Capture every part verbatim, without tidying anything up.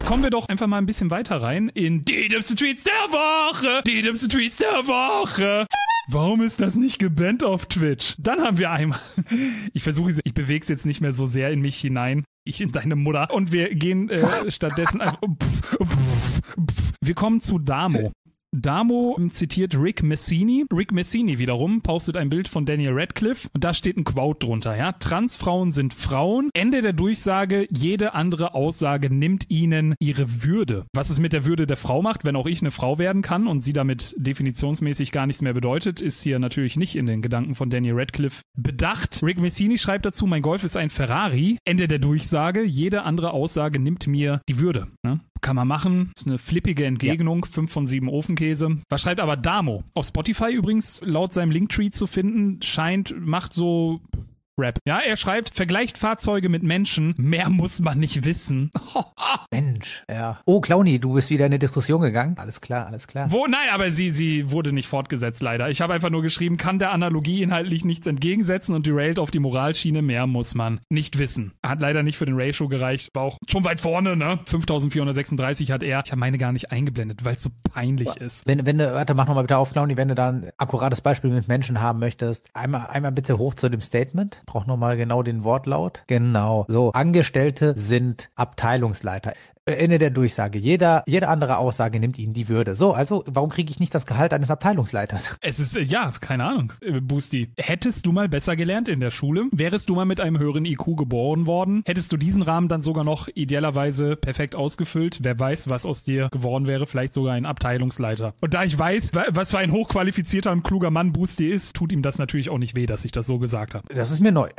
Kommen wir doch einfach mal ein bisschen weiter rein in die dümmsten Tweets der Woche. Die dümmsten Tweets der Woche. Warum ist das nicht gebannt auf Twitch? Dann haben wir einmal, ich versuche, ich bewege es jetzt nicht mehr so sehr in mich hinein, ich in deine Mutter. Und wir gehen äh, stattdessen einfach, wir kommen zu Damo. Damo zitiert Rick Messini. Rick Messini wiederum postet ein Bild von Daniel Radcliffe und da steht ein Quote drunter, ja. Transfrauen sind Frauen. Ende der Durchsage, jede andere Aussage nimmt ihnen ihre Würde. Was es mit der Würde der Frau macht, wenn auch ich eine Frau werden kann und sie damit definitionsmäßig gar nichts mehr bedeutet, ist hier natürlich nicht in den Gedanken von Daniel Radcliffe bedacht. Rick Messini schreibt dazu, mein Golf ist ein Ferrari. Ende der Durchsage, jede andere Aussage nimmt mir die Würde. Ne? Kann man machen. Ist eine flippige Entgegnung. Ja. fünf von sieben Ofenkäse. Was schreibt aber Damo? Auf Spotify übrigens laut seinem Linktree zu finden, scheint, macht so Rap. Ja, er schreibt, vergleicht Fahrzeuge mit Menschen. Mehr muss man nicht wissen. Mensch, ja. Oh, Clowny, du bist wieder in eine Diskussion gegangen. Alles klar, alles klar. Wo? Nein, aber sie, sie wurde nicht fortgesetzt, leider. Ich habe einfach nur geschrieben, kann der Analogie inhaltlich nichts entgegensetzen und derailed auf die Moralschiene. Mehr muss man nicht wissen. Hat leider nicht für den Ratio gereicht. War auch schon weit vorne, ne? fünftausendvierhundertsechsunddreißig hat er. Ich habe meine gar nicht eingeblendet, weil es so peinlich aber ist. Wenn, wenn du, warte, mach nochmal bitte auf, Clowny, wenn du da ein akkurates Beispiel mit Menschen haben möchtest, einmal, einmal bitte hoch zu dem Statement. Brauch nochmal genau den Wortlaut. Genau. So, Angestellte sind Abteilungsleiter. Ende der Durchsage. Jeder, jede andere Aussage nimmt ihnen die Würde. So, also, warum kriege ich nicht das Gehalt eines Abteilungsleiters? Es ist, ja, keine Ahnung, Boosty. Hättest du mal besser gelernt in der Schule? Wärest du mal mit einem höheren I Q geboren worden? Hättest du diesen Rahmen dann sogar noch idealerweise perfekt ausgefüllt? Wer weiß, was aus dir geworden wäre? Vielleicht sogar ein Abteilungsleiter. Und da ich weiß, was für ein hochqualifizierter und kluger Mann Boosty ist, tut ihm das natürlich auch nicht weh, dass ich das so gesagt habe. Das ist mir neu.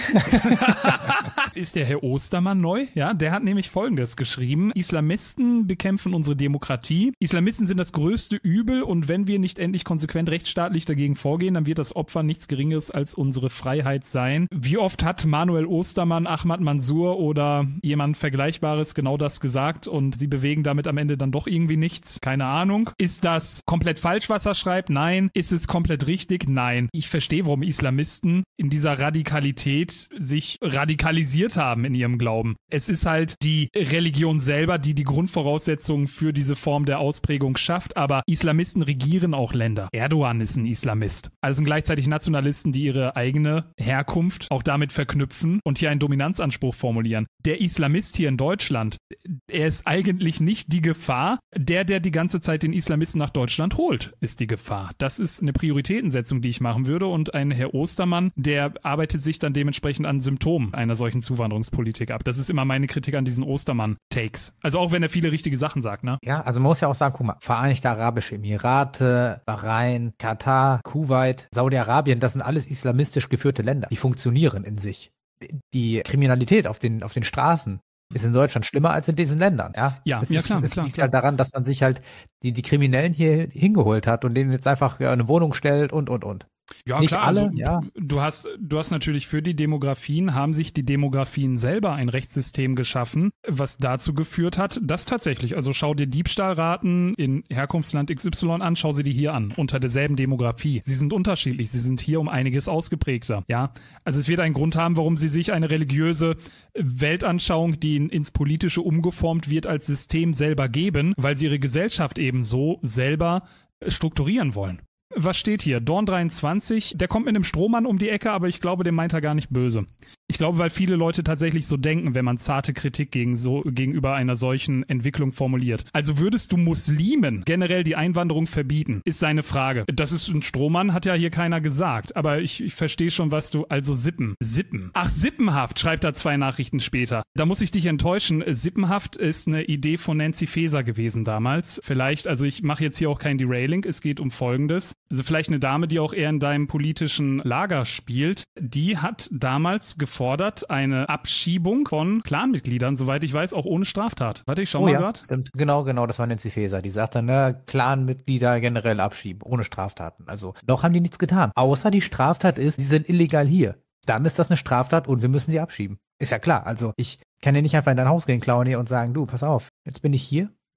Ist der Herr Ostermann neu? Ja, der hat nämlich Folgendes geschrieben. Islamisten bekämpfen unsere Demokratie. Islamisten sind das größte Übel und wenn wir nicht endlich konsequent rechtsstaatlich dagegen vorgehen, dann wird das Opfer nichts Geringeres als unsere Freiheit sein. Wie oft hat Manuel Ostermann, Ahmad Mansour oder jemand Vergleichbares genau das gesagt und sie bewegen damit am Ende dann doch irgendwie nichts? Keine Ahnung. Ist das komplett falsch, was er schreibt? Nein. Ist es komplett richtig? Nein. Ich verstehe, warum Islamisten in dieser Radikalität sich radikalisiert haben in ihrem Glauben. Es ist halt die Religion selbst, selber, die die Grundvoraussetzungen für diese Form der Ausprägung schafft, aber Islamisten regieren auch Länder. Erdogan ist ein Islamist. Also sind gleichzeitig Nationalisten, die ihre eigene Herkunft auch damit verknüpfen und hier einen Dominanzanspruch formulieren. Der Islamist hier in Deutschland, er ist eigentlich nicht die Gefahr. Der, der die ganze Zeit den Islamisten nach Deutschland holt, ist die Gefahr. Das ist eine Prioritätensetzung, die ich machen würde und ein Herr Ostermann, der arbeitet sich dann dementsprechend an Symptomen einer solchen Zuwanderungspolitik ab. Das ist immer meine Kritik an diesen Ostermann-Takes. Also auch wenn er viele richtige Sachen sagt, ne? Ja, also man muss ja auch sagen, guck mal, Vereinigte Arabische Emirate, Bahrain, Katar, Kuwait, Saudi-Arabien, das sind alles islamistisch geführte Länder. Die funktionieren in sich. Die Kriminalität auf den, auf den Straßen ist in Deutschland schlimmer als in diesen Ländern, ja? Ja, es ja ist, klar. Es klar, liegt klar. halt daran, dass man sich halt die, die Kriminellen hier hingeholt hat und denen jetzt einfach ja, eine Wohnung stellt und, und, und. Ja, Nicht klar, alle, also, ja. Du hast, du hast natürlich für die Demografien, haben sich die Demografien selber ein Rechtssystem geschaffen, was dazu geführt hat, dass tatsächlich, also schau dir Diebstahlraten in Herkunftsland X Y an, schau sie dir hier an, unter derselben Demografie. Sie sind unterschiedlich, sie sind hier um einiges ausgeprägter, ja. Also es wird einen Grund haben, warum sie sich eine religiöse Weltanschauung, die in, ins Politische umgeformt wird, als System selber geben, weil sie ihre Gesellschaft eben so selber strukturieren wollen. Was steht hier? Dorn dreiundzwanzig, der kommt mit einem Strohmann um die Ecke, aber ich glaube, den meint er gar nicht böse. Ich glaube, weil viele Leute tatsächlich so denken, wenn man zarte Kritik gegen so, gegenüber einer solchen Entwicklung formuliert. Also würdest du Muslimen generell die Einwanderung verbieten, ist seine Frage. Das ist ein Strohmann, hat ja hier keiner gesagt, aber ich, ich verstehe schon, was du, also Sippen. Sippen. Ach, Sippenhaft, schreibt er zwei Nachrichten später. Da muss ich dich enttäuschen, Sippenhaft ist eine Idee von Nancy Faeser gewesen damals. Vielleicht, also ich mache jetzt hier auch kein Derailing, es geht um Folgendes. Also vielleicht eine Dame, die auch eher in deinem politischen Lager spielt, die hat damals gefordert eine Abschiebung von Clanmitgliedern, soweit ich weiß, auch ohne Straftat. Warte, ich schau oh, mal ja, grad. Stimmt. Genau, genau, das war Nancy Faeser. Die sagte, ne, Clanmitglieder generell abschieben, ohne Straftaten. Also noch haben die nichts getan. Außer die Straftat ist, die sind illegal hier. Dann ist das eine Straftat und wir müssen sie abschieben. Ist ja klar. Also ich kann ja nicht einfach in dein Haus gehen, Clowny, und sagen, du, pass auf, jetzt bin ich hier.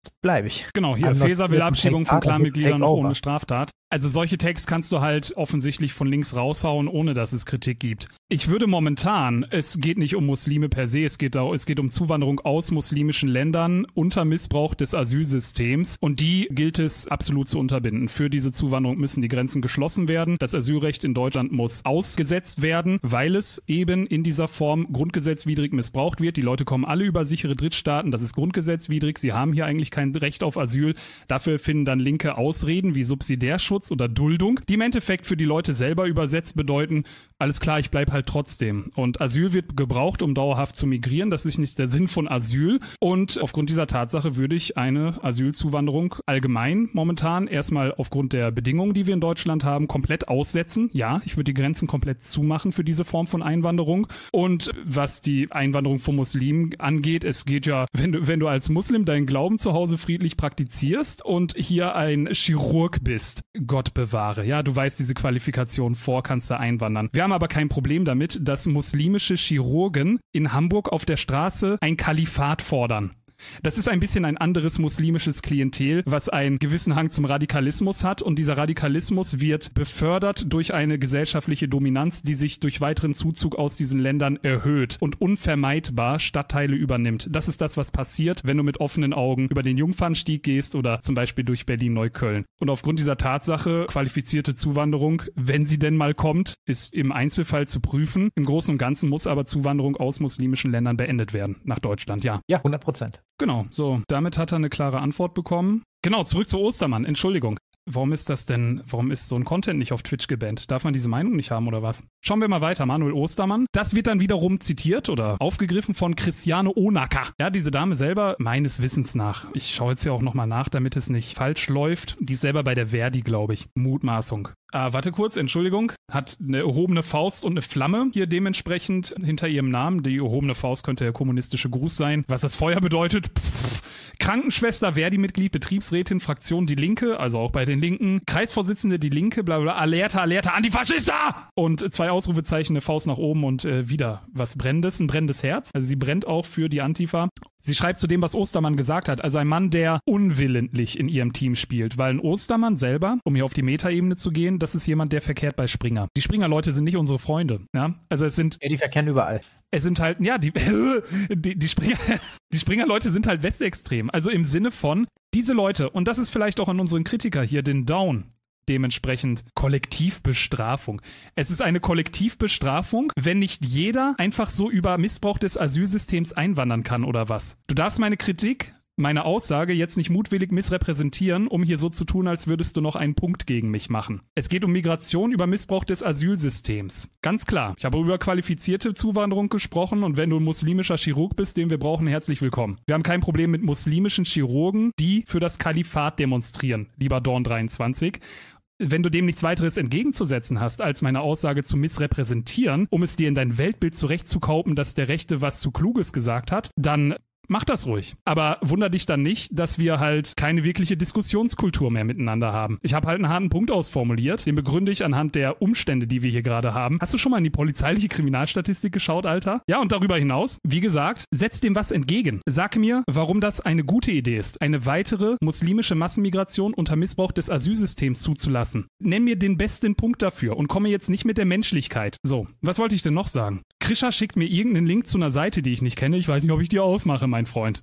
bleibe ich. Genau, hier, Faeser will Abschiebung von Clanmitgliedern noch ohne Straftat. Also solche Tags kannst du halt offensichtlich von links raushauen, ohne dass es Kritik gibt. Ich würde momentan, es geht nicht um Muslime per se, es geht, da, es geht um Zuwanderung aus muslimischen Ländern unter Missbrauch des Asylsystems und die gilt es absolut zu unterbinden. Für diese Zuwanderung müssen die Grenzen geschlossen werden. Das Asylrecht in Deutschland muss ausgesetzt werden, weil es eben in dieser Form grundgesetzwidrig missbraucht wird. Die Leute kommen alle über sichere Drittstaaten, das ist grundgesetzwidrig. Sie haben hier eigentlich kein Recht auf Asyl. Dafür finden dann linke Ausreden wie Subsidiärschutz oder Duldung, die im Endeffekt für die Leute selber übersetzt bedeuten, alles klar, ich bleib halt trotzdem. Und Asyl wird gebraucht, um dauerhaft zu migrieren. Das ist nicht der Sinn von Asyl. Und aufgrund dieser Tatsache würde ich eine Asylzuwanderung allgemein momentan erstmal aufgrund der Bedingungen, die wir in Deutschland haben, komplett aussetzen. Ja, ich würde die Grenzen komplett zumachen für diese Form von Einwanderung. Und was die Einwanderung von Muslimen angeht, es geht ja, wenn du, wenn du als Muslim deinen Glauben zu Hause friedlich praktizierst und hier ein Chirurg bist, Gott bewahre. Ja, du weißt diese Qualifikation vor, kannst da einwandern. Wir haben aber kein Problem damit, dass muslimische Chirurgen in Hamburg auf der Straße ein Kalifat fordern. Das ist ein bisschen ein anderes muslimisches Klientel, was einen gewissen Hang zum Radikalismus hat und dieser Radikalismus wird befördert durch eine gesellschaftliche Dominanz, die sich durch weiteren Zuzug aus diesen Ländern erhöht und unvermeidbar Stadtteile übernimmt. Das ist das, was passiert, wenn du mit offenen Augen über den Jungfernstieg gehst oder zum Beispiel durch Berlin-Neukölln. Und aufgrund dieser Tatsache, qualifizierte Zuwanderung, wenn sie denn mal kommt, ist im Einzelfall zu prüfen. Im Großen und Ganzen muss aber Zuwanderung aus muslimischen Ländern beendet werden, nach Deutschland, ja. Ja, hundert Prozent. Genau, so, damit hat er eine klare Antwort bekommen. Genau, zurück zu Ostermann, Entschuldigung. Warum ist das denn, warum ist so ein Content nicht auf Twitch gebannt? Darf man diese Meinung nicht haben oder was? Schauen wir mal weiter, Manuel Ostermann. Das wird dann wiederum zitiert oder aufgegriffen von Christiane Onacker. Ja, diese Dame selber, meines Wissens nach, ich schaue jetzt hier auch nochmal nach, damit es nicht falsch läuft, die ist selber bei der Verdi, glaube ich. Mutmaßung. Ah, warte kurz, Entschuldigung, hat eine erhobene Faust und eine Flamme hier dementsprechend hinter ihrem Namen. Die erhobene Faust könnte der kommunistische Gruß sein. Was das Feuer bedeutet? Pff. Krankenschwester, Verdi-Mitglied, Betriebsrätin, Fraktion Die Linke, also auch bei den Linken, Kreisvorsitzende Die Linke, bla bla, Alerta, Alerta, Antifaschista! Und zwei Ausrufezeichen, eine Faust nach oben und äh, wieder was Brennendes, ein brennendes Herz. Also sie brennt auch für die Antifa. Sie schreibt zu dem, was Ostermann gesagt hat, also ein Mann, der unwillentlich in ihrem Team spielt, weil ein Ostermann selber, um hier auf die Metaebene zu gehen, das ist jemand, der verkehrt bei Springer. Die Springer-Leute sind nicht unsere Freunde, ja, also es sind... Ja, die verkehren überall. Es sind halt, ja, die, die, die Springer, die Springer-Leute sind halt westextrem, also im Sinne von, diese Leute, und das ist vielleicht auch an unseren Kritiker hier, den Down, dementsprechend Kollektivbestrafung. Es ist eine Kollektivbestrafung, wenn nicht jeder einfach so über Missbrauch des Asylsystems einwandern kann oder was. Du darfst meine Kritik, meine Aussage jetzt nicht mutwillig missrepräsentieren, um hier so zu tun, als würdest du noch einen Punkt gegen mich machen. Es geht um Migration über Missbrauch des Asylsystems. Ganz klar. Ich habe über qualifizierte Zuwanderung gesprochen und wenn du ein muslimischer Chirurg bist, den wir brauchen, herzlich willkommen. Wir haben kein Problem mit muslimischen Chirurgen, die für das Kalifat demonstrieren, lieber Dorn dreiundzwanzig. Wenn du dem nichts weiteres entgegenzusetzen hast, als meine Aussage zu missrepräsentieren, um es dir in dein Weltbild zurechtzukaufen, dass der Rechte was zu Kluges gesagt hat, dann mach das ruhig. Aber wunder dich dann nicht, dass wir halt keine wirkliche Diskussionskultur mehr miteinander haben. Ich habe halt einen harten Punkt ausformuliert, den begründe ich anhand der Umstände, die wir hier gerade haben. Hast du schon mal in die polizeiliche Kriminalstatistik geschaut, Alter? Ja, und darüber hinaus, wie gesagt, setz dem was entgegen. Sag mir, warum das eine gute Idee ist, eine weitere muslimische Massenmigration unter Missbrauch des Asylsystems zuzulassen. Nenn mir den besten Punkt dafür und komme jetzt nicht mit der Menschlichkeit. So, was wollte ich denn noch sagen? Krisha schickt mir irgendeinen Link zu einer Seite, die ich nicht kenne. Ich weiß nicht, ob ich die aufmache, mein Freund.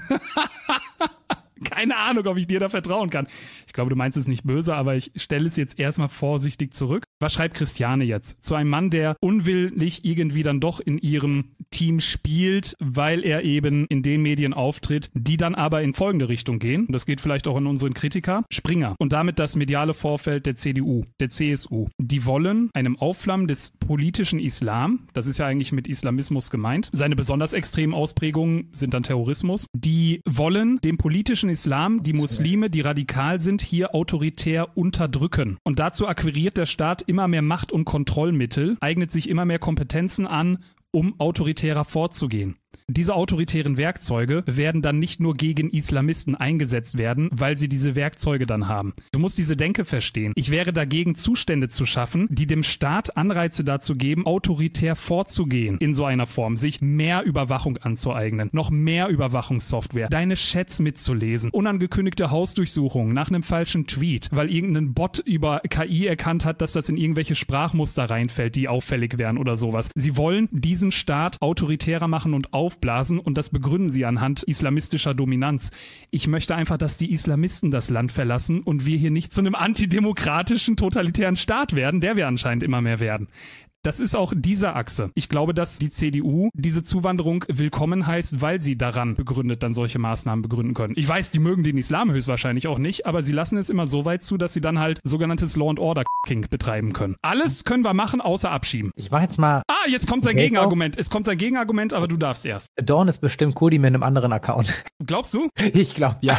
Keine Ahnung, ob ich dir da vertrauen kann. Ich glaube, du meinst es nicht böse, aber ich stelle es jetzt erstmal vorsichtig zurück. Was schreibt Christiane jetzt? Zu einem Mann, der unwillentlich irgendwie dann doch in ihrem Team spielt, weil er eben in den Medien auftritt, die dann aber in folgende Richtung gehen. Und das geht vielleicht auch an unseren Kritiker. Springer. Und damit das mediale Vorfeld der C D U, der C S U. Die wollen einem Aufflammen des politischen Islam, das ist ja eigentlich mit Islamismus gemeint, seine besonders extremen Ausprägungen sind dann Terrorismus, die wollen dem politischen Islam, die Muslime, die radikal sind, hier autoritär unterdrücken. Und dazu akquiriert der Staat immer mehr Macht- und Kontrollmittel, eignet sich immer mehr Kompetenzen an, um autoritärer vorzugehen. Diese autoritären Werkzeuge werden dann nicht nur gegen Islamisten eingesetzt werden, weil sie diese Werkzeuge dann haben. Du musst diese Denke verstehen. Ich wäre dagegen, Zustände zu schaffen, die dem Staat Anreize dazu geben, autoritär vorzugehen in so einer Form, sich mehr Überwachung anzueignen, noch mehr Überwachungssoftware, deine Chats mitzulesen, unangekündigte Hausdurchsuchungen nach einem falschen Tweet, weil irgendein Bot über K I erkannt hat, dass das in irgendwelche Sprachmuster reinfällt, die auffällig wären oder sowas. Sie wollen diesen Staat autoritärer machen und aufblasen und das begründen sie anhand islamistischer Dominanz. Ich möchte einfach, dass die Islamisten das Land verlassen und wir hier nicht zu einem antidemokratischen, totalitären Staat werden, der wir anscheinend immer mehr werden. Das ist auch diese Achse. Ich glaube, dass die C D U diese Zuwanderung willkommen heißt, weil sie daran begründet dann solche Maßnahmen begründen können. Ich weiß, die mögen den Islam höchstwahrscheinlich auch nicht, aber sie lassen es immer so weit zu, dass sie dann halt sogenanntes Law and Order King betreiben können. Alles können wir machen, außer abschieben. Ich mach jetzt mal... Ah, jetzt kommt sein Gegenargument. Es kommt sein Gegenargument, aber du darfst erst. Dawn ist bestimmt Kudi mit einem anderen Account. Glaubst du? Ich glaube, ja.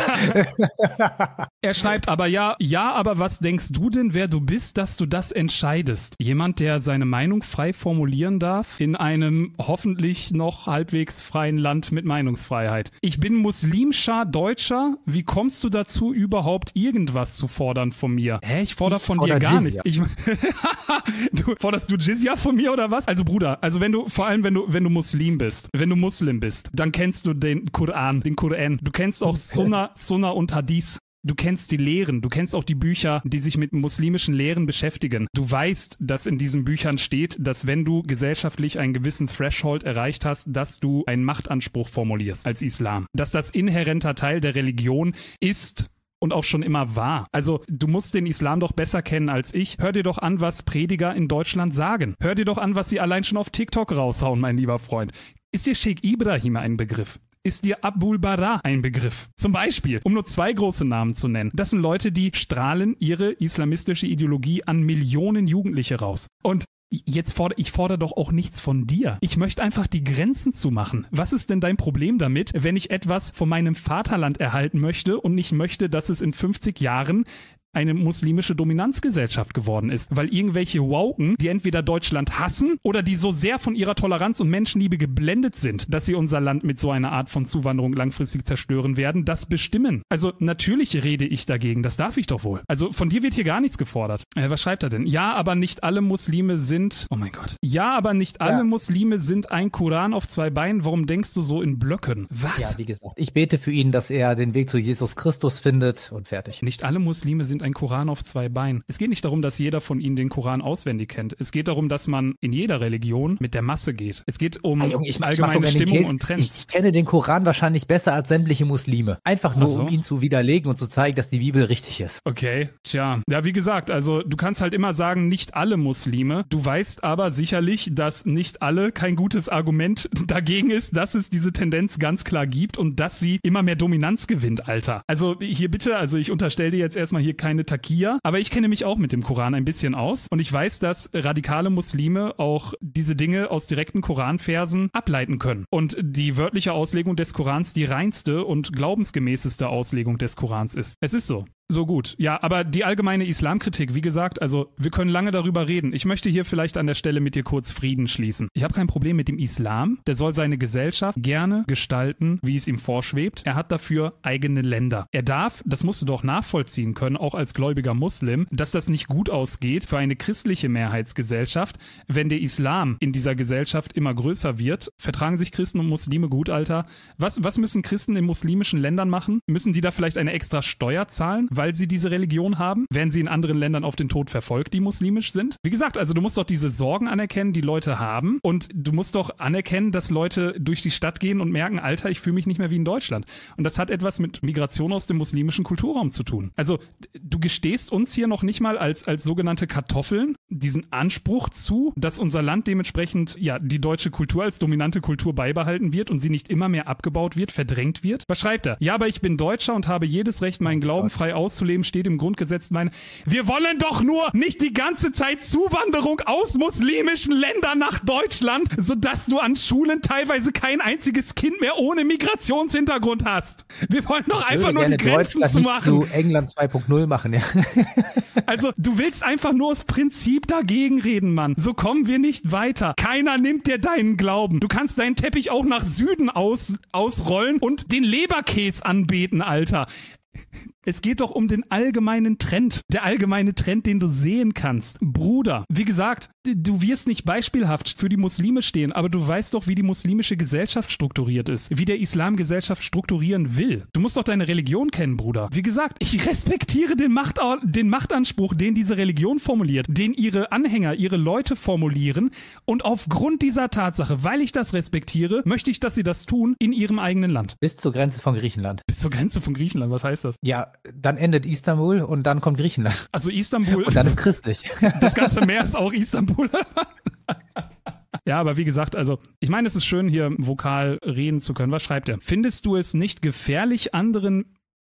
Er schreibt aber ja, ja, aber was denkst du denn, wer du bist, dass du das entscheidest? Jemand, der seine Meinung frei formulieren darf in einem hoffentlich noch halbwegs freien Land mit Meinungsfreiheit. Ich bin muslimscher Deutscher. Wie kommst du dazu, überhaupt irgendwas zu fordern von mir? Hä, ich fordere von ich dir fordere gar Jizya. nichts. Ich, du, forderst du Jizya von mir oder was? Also Bruder, also wenn du, vor allem wenn du, wenn du Muslim bist, wenn du Muslim bist, dann kennst du den Koran, den Koran. Du kennst auch Sunna, Sunna und Hadith. Du kennst die Lehren, du kennst auch die Bücher, die sich mit muslimischen Lehren beschäftigen. Du weißt, dass in diesen Büchern steht, dass wenn du gesellschaftlich einen gewissen Threshold erreicht hast, dass du einen Machtanspruch formulierst als Islam. Dass das inhärenter Teil der Religion ist und auch schon immer war. Also du musst den Islam doch besser kennen als ich. Hör dir doch an, was Prediger in Deutschland sagen. Hör dir doch an, was sie allein schon auf TikTok raushauen, mein lieber Freund. Ist dir Sheikh Ibrahim ein Begriff? Ist dir Abul Bara ein Begriff? Zum Beispiel, um nur zwei große Namen zu nennen. Das sind Leute, die strahlen ihre islamistische Ideologie an Millionen Jugendliche raus. Und jetzt fordere ich fordere doch auch nichts von dir. Ich möchte einfach die Grenzen zumachen. Was ist denn dein Problem damit, wenn ich etwas von meinem Vaterland erhalten möchte und nicht möchte, dass es in fünfzig Jahren eine muslimische Dominanzgesellschaft geworden ist, weil irgendwelche Woken, die entweder Deutschland hassen oder die so sehr von ihrer Toleranz und Menschenliebe geblendet sind, dass sie unser Land mit so einer Art von Zuwanderung langfristig zerstören werden, das bestimmen. Also natürlich rede ich dagegen, das darf ich doch wohl. Also von dir wird hier gar nichts gefordert. Äh, was schreibt er denn? Ja, aber nicht alle Muslime sind, oh mein Gott. Ja, aber nicht alle ja. Muslime sind ein Koran auf zwei Beinen. Warum denkst du so in Blöcken? Was? Ja, wie gesagt, ich bete für ihn, dass er den Weg zu Jesus Christus findet und fertig. Nicht alle Muslime sind ein Koran auf zwei Beinen. Es geht nicht darum, dass jeder von ihnen den Koran auswendig kennt. Es geht darum, dass man in jeder Religion mit der Masse geht. Es geht um hey, Junge, ich, allgemeine ich Stimmung Case, und Trends. Ich, ich kenne den Koran wahrscheinlich besser als sämtliche Muslime. Einfach nur, so. um ihn zu widerlegen und zu zeigen, dass die Bibel richtig ist. Okay, tja. Ja, wie gesagt, also du kannst halt immer sagen, nicht alle Muslime. Du weißt aber sicherlich, dass nicht alle kein gutes Argument dagegen ist, dass es diese Tendenz ganz klar gibt und dass sie immer mehr Dominanz gewinnt, Alter. Also hier bitte, also ich unterstelle dir jetzt erstmal hier keine Takia, aber ich kenne mich auch mit dem Koran ein bisschen aus und ich weiß, dass radikale Muslime auch diese Dinge aus direkten Koranversen ableiten können und die wörtliche Auslegung des Korans die reinste und glaubensgemäßeste Auslegung des Korans ist. Es ist so. So gut. Ja, aber die allgemeine Islamkritik, wie gesagt, also wir können lange darüber reden. Ich möchte hier vielleicht an der Stelle mit dir kurz Frieden schließen. Ich habe kein Problem mit dem Islam. Der soll seine Gesellschaft gerne gestalten, wie es ihm vorschwebt. Er hat dafür eigene Länder. Er darf, das musst du doch nachvollziehen können, auch als gläubiger Muslim, dass das nicht gut ausgeht für eine christliche Mehrheitsgesellschaft. Wenn der Islam in dieser Gesellschaft immer größer wird, vertragen sich Christen und Muslime gut, Alter. Was, was müssen Christen in muslimischen Ländern machen? Müssen die da vielleicht eine extra Steuer zahlen, weil sie diese Religion haben? Werden sie in anderen Ländern auf den Tod verfolgt, die muslimisch sind? Wie gesagt, also du musst doch diese Sorgen anerkennen, die Leute haben und du musst doch anerkennen, dass Leute durch die Stadt gehen und merken, Alter, ich fühle mich nicht mehr wie in Deutschland. Und das hat etwas mit Migration aus dem muslimischen Kulturraum zu tun. Also du gestehst uns hier noch nicht mal als, als sogenannte Kartoffeln diesen Anspruch zu, dass unser Land dementsprechend ja die deutsche Kultur als dominante Kultur beibehalten wird und sie nicht immer mehr abgebaut wird, verdrängt wird. Was schreibt er? Ja, aber ich bin Deutscher und habe jedes Recht, meinen Glauben frei auszuüben auszuleben, steht im Grundgesetz. Meine, wir wollen doch nur nicht die ganze Zeit Zuwanderung aus muslimischen Ländern nach Deutschland, sodass du an Schulen teilweise kein einziges Kind mehr ohne Migrationshintergrund hast. Wir wollen doch ich einfach nur die Grenzen zu machen. Nicht zu England zwei Punkt null machen, ja. Also, du willst einfach nur aus Prinzip dagegen reden, Mann. So kommen wir nicht weiter. Keiner nimmt dir deinen Glauben. Du kannst deinen Teppich auch nach Süden aus, ausrollen und den Leberkäse anbeten, Alter. Es geht doch um den allgemeinen Trend. Der allgemeine Trend, den du sehen kannst. Bruder, wie gesagt, du wirst nicht beispielhaft für die Muslime stehen, aber du weißt doch, wie die muslimische Gesellschaft strukturiert ist. Wie der Islam Gesellschaft strukturieren will. Du musst doch deine Religion kennen, Bruder. Wie gesagt, ich respektiere den, Macht, den Machtanspruch, den diese Religion formuliert, den ihre Anhänger, ihre Leute formulieren. Und aufgrund dieser Tatsache, weil ich das respektiere, möchte ich, dass sie das tun in ihrem eigenen Land. Bis zur Grenze von Griechenland. Bis zur Grenze von Griechenland, was heißt das? Ja, dann endet Istanbul und dann kommt Griechenland. Also Istanbul. Und dann ist christlich. Das ganze Meer ist auch Istanbul. Ja, aber wie gesagt, also ich meine, es ist schön, hier vokal reden zu können. Was schreibt er? Findest du es nicht gefährlich, anderen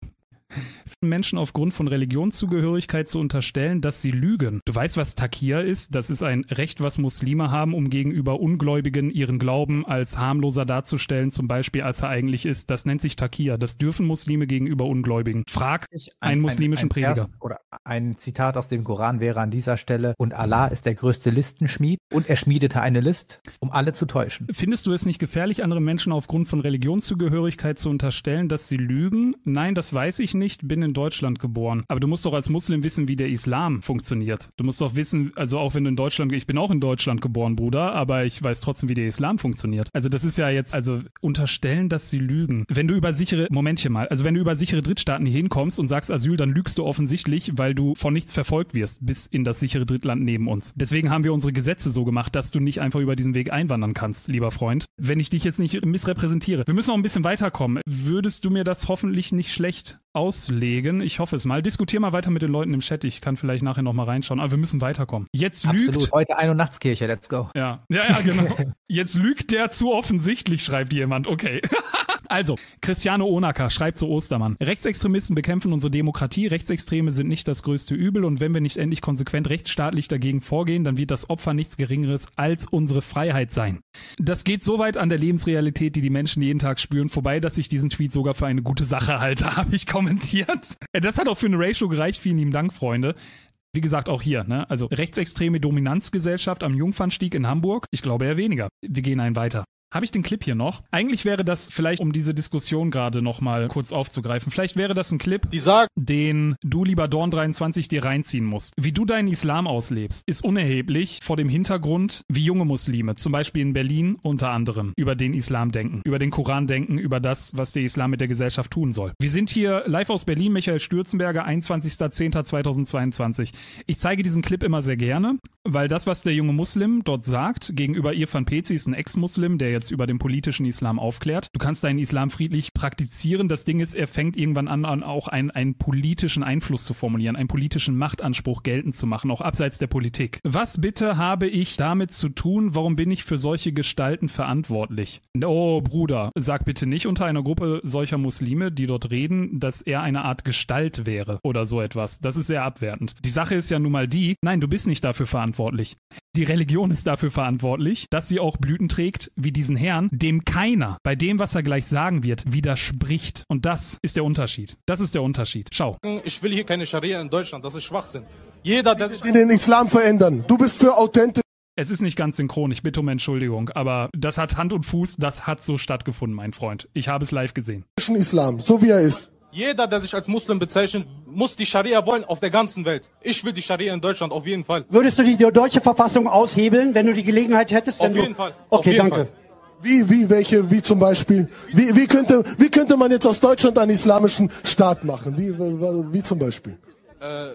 Menschen aufgrund von Religionszugehörigkeit zu unterstellen, dass sie lügen? Du weißt, was Takia ist? Das ist ein Recht, was Muslime haben, um gegenüber Ungläubigen ihren Glauben als harmloser darzustellen, zum Beispiel als er eigentlich ist. Das nennt sich Takia. Das dürfen Muslime gegenüber Ungläubigen. Frag ein, einen muslimischen ein, ein Prediger. Vers oder ein Zitat aus dem Koran wäre an dieser Stelle: Und Allah ist der größte Listenschmied und er schmiedete eine List, um alle zu täuschen. Findest du es nicht gefährlich, anderen Menschen aufgrund von Religionszugehörigkeit zu unterstellen, dass sie lügen? Nein, das weiß ich nicht. Bin in Deutschland geboren. Aber du musst doch als Muslim wissen, wie der Islam funktioniert. Du musst doch wissen, also auch wenn du in Deutschland, ich bin auch in Deutschland geboren, Bruder, aber ich weiß trotzdem, wie der Islam funktioniert. Also das ist ja jetzt, also unterstellen, dass sie lügen. Wenn du über sichere, Momentchen mal, also wenn du über sichere Drittstaaten hier hinkommst und sagst Asyl, dann lügst du offensichtlich, weil du von nichts verfolgt wirst, bis in das sichere Drittland neben uns. Deswegen haben wir unsere Gesetze so gemacht, dass du nicht einfach über diesen Weg einwandern kannst, lieber Freund. Wenn ich dich jetzt nicht missrepräsentiere. Wir müssen noch ein bisschen weiterkommen. Würdest du mir das hoffentlich nicht schlecht auslegen? Ich hoffe es mal. Diskutier mal weiter mit den Leuten im Chat. Ich kann vielleicht nachher noch mal reinschauen, aber wir müssen weiterkommen. Jetzt Absolut. lügt... Heute Ein- und Nachtskirche, let's go. Ja, ja, ja, genau. Jetzt lügt der zu offensichtlich, schreibt jemand. Okay. Also, Cristiano Onaka schreibt zu Ostermann: Rechtsextremisten bekämpfen unsere Demokratie. Rechtsextreme sind nicht das größte Übel und wenn wir nicht endlich konsequent rechtsstaatlich dagegen vorgehen, dann wird das Opfer nichts Geringeres als unsere Freiheit sein. Das geht so weit an der Lebensrealität, die die Menschen jeden Tag spüren, vorbei, dass ich diesen Tweet sogar für eine gute Sache halte, habe ich kommentiert. Das hat auch für eine Ratio gereicht. Vielen lieben Dank, Freunde. Wie gesagt, auch hier, ne? Also rechtsextreme Dominanzgesellschaft am Jungfernstieg in Hamburg. Ich glaube eher weniger. Wir gehen einen weiter. Habe ich den Clip hier noch? Eigentlich wäre das vielleicht, um diese Diskussion gerade nochmal kurz aufzugreifen, vielleicht wäre das ein Clip, die sagt, den du, lieber Dorn dreiundzwanzig, dir reinziehen musst. Wie du deinen Islam auslebst, ist unerheblich vor dem Hintergrund, wie junge Muslime, zum Beispiel in Berlin unter anderem, über den Islam denken, über den Koran denken, über das, was der Islam mit der Gesellschaft tun soll. Wir sind hier live aus Berlin, Michael Stürzenberger, einundzwanzigster zehnter zweitausendzweiundzwanzig. Ich zeige diesen Clip immer sehr gerne, weil das, was der junge Muslim dort sagt, gegenüber Irfan Pezi, ist ein Ex-Muslim, der jetzt über den politischen Islam aufklärt. Du kannst deinen Islam friedlich praktizieren. Das Ding ist, er fängt irgendwann an, an auch einen, einen politischen Einfluss zu formulieren, einen politischen Machtanspruch geltend zu machen, auch abseits der Politik. Was bitte habe ich damit zu tun? Warum bin ich für solche Gestalten verantwortlich? Oh, Bruder, sag bitte nicht unter einer Gruppe solcher Muslime, die dort reden, dass er eine Art Gestalt wäre oder so etwas. Das ist sehr abwertend. Die Sache ist ja nun mal die, nein, du bist nicht dafür verantwortlich. Die Religion ist dafür verantwortlich, dass sie auch Blüten trägt, wie diesen Herrn, dem keiner bei dem, was er gleich sagen wird, widerspricht. Und das ist der Unterschied. Das ist der Unterschied. Schau. Ich will hier keine Scharia in Deutschland, das ist Schwachsinn. Jeder, der sich den Islam verändern. Du bist für authentisch. Es ist nicht ganz synchron, ich bitte um Entschuldigung, aber das hat Hand und Fuß, das hat so stattgefunden, mein Freund. Ich habe es live gesehen. Islam, so wie er ist. Jeder, der sich als Muslim bezeichnet, muss die Scharia wollen auf der ganzen Welt. Ich will die Scharia in Deutschland auf jeden Fall. Würdest du die deutsche Verfassung aushebeln, wenn du die Gelegenheit hättest? Wenn auf jeden du... Fall. Okay, jeden danke. Fall. Wie, wie, welche, wie zum Beispiel? Wie, wie könnte, wie könnte man jetzt aus Deutschland einen islamischen Staat machen? Wie, wie, wie zum Beispiel? Äh,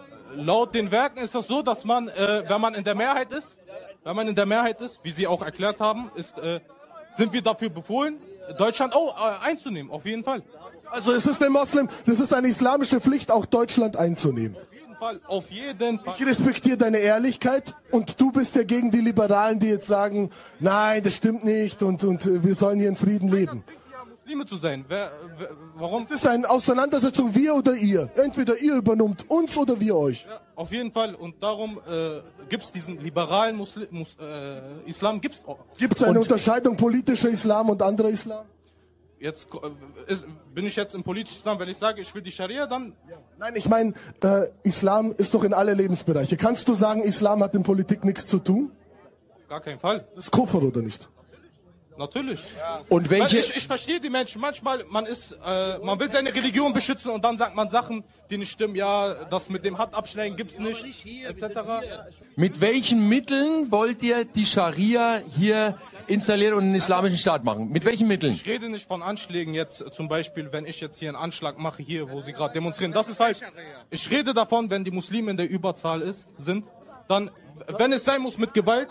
laut den Werken ist das so, dass man, äh, wenn man in der Mehrheit ist, wenn man in der Mehrheit ist, wie Sie auch erklärt haben, ist, äh, sind wir dafür befohlen, Deutschland auch äh, einzunehmen, auf jeden Fall. Also es ist dem Moslem, das ist eine islamische Pflicht, auch Deutschland einzunehmen. Auf jeden Fall, auf jeden Fall. Ich respektiere deine Ehrlichkeit und du bist ja gegen die Liberalen, die jetzt sagen, nein, das stimmt nicht und, und wir sollen hier in Frieden leben. Muslime zu sein. Wer, wer, warum? Es ist eine Auseinandersetzung, wir oder ihr. Entweder ihr übernimmt uns oder wir euch. Ja, auf jeden Fall. Und darum äh, gibt es diesen liberalen Muslim, Mus, äh, Islam. Gibt's auch. Gibt es eine und Unterscheidung politischer Islam und anderer Islam? Jetzt äh, ist, bin ich jetzt im politischen Islam, wenn ich sage, ich will die Scharia, dann... Ja. Nein, ich meine, äh, Islam ist doch in alle Lebensbereiche. Kannst du sagen, Islam hat in Politik nichts zu tun? Gar keinen Fall. Das ist Kufr oder nicht? Natürlich. Ja. Und welche? Ich, ich verstehe die Menschen. Manchmal, man ist, äh, man will seine Religion beschützen und dann sagt man Sachen, die nicht stimmen. Ja, das mit dem Handabschneiden gibt's nicht, et cetera. Mit welchen Mitteln wollt ihr die Scharia hier installieren und einen islamischen Staat machen? Mit welchen Mitteln? Ich rede nicht von Anschlägen jetzt, zum Beispiel, wenn ich jetzt hier einen Anschlag mache, hier, wo sie gerade demonstrieren. Das ist falsch. Ich rede davon, wenn die Muslime in der Überzahl ist, sind, dann, wenn es sein muss, mit Gewalt.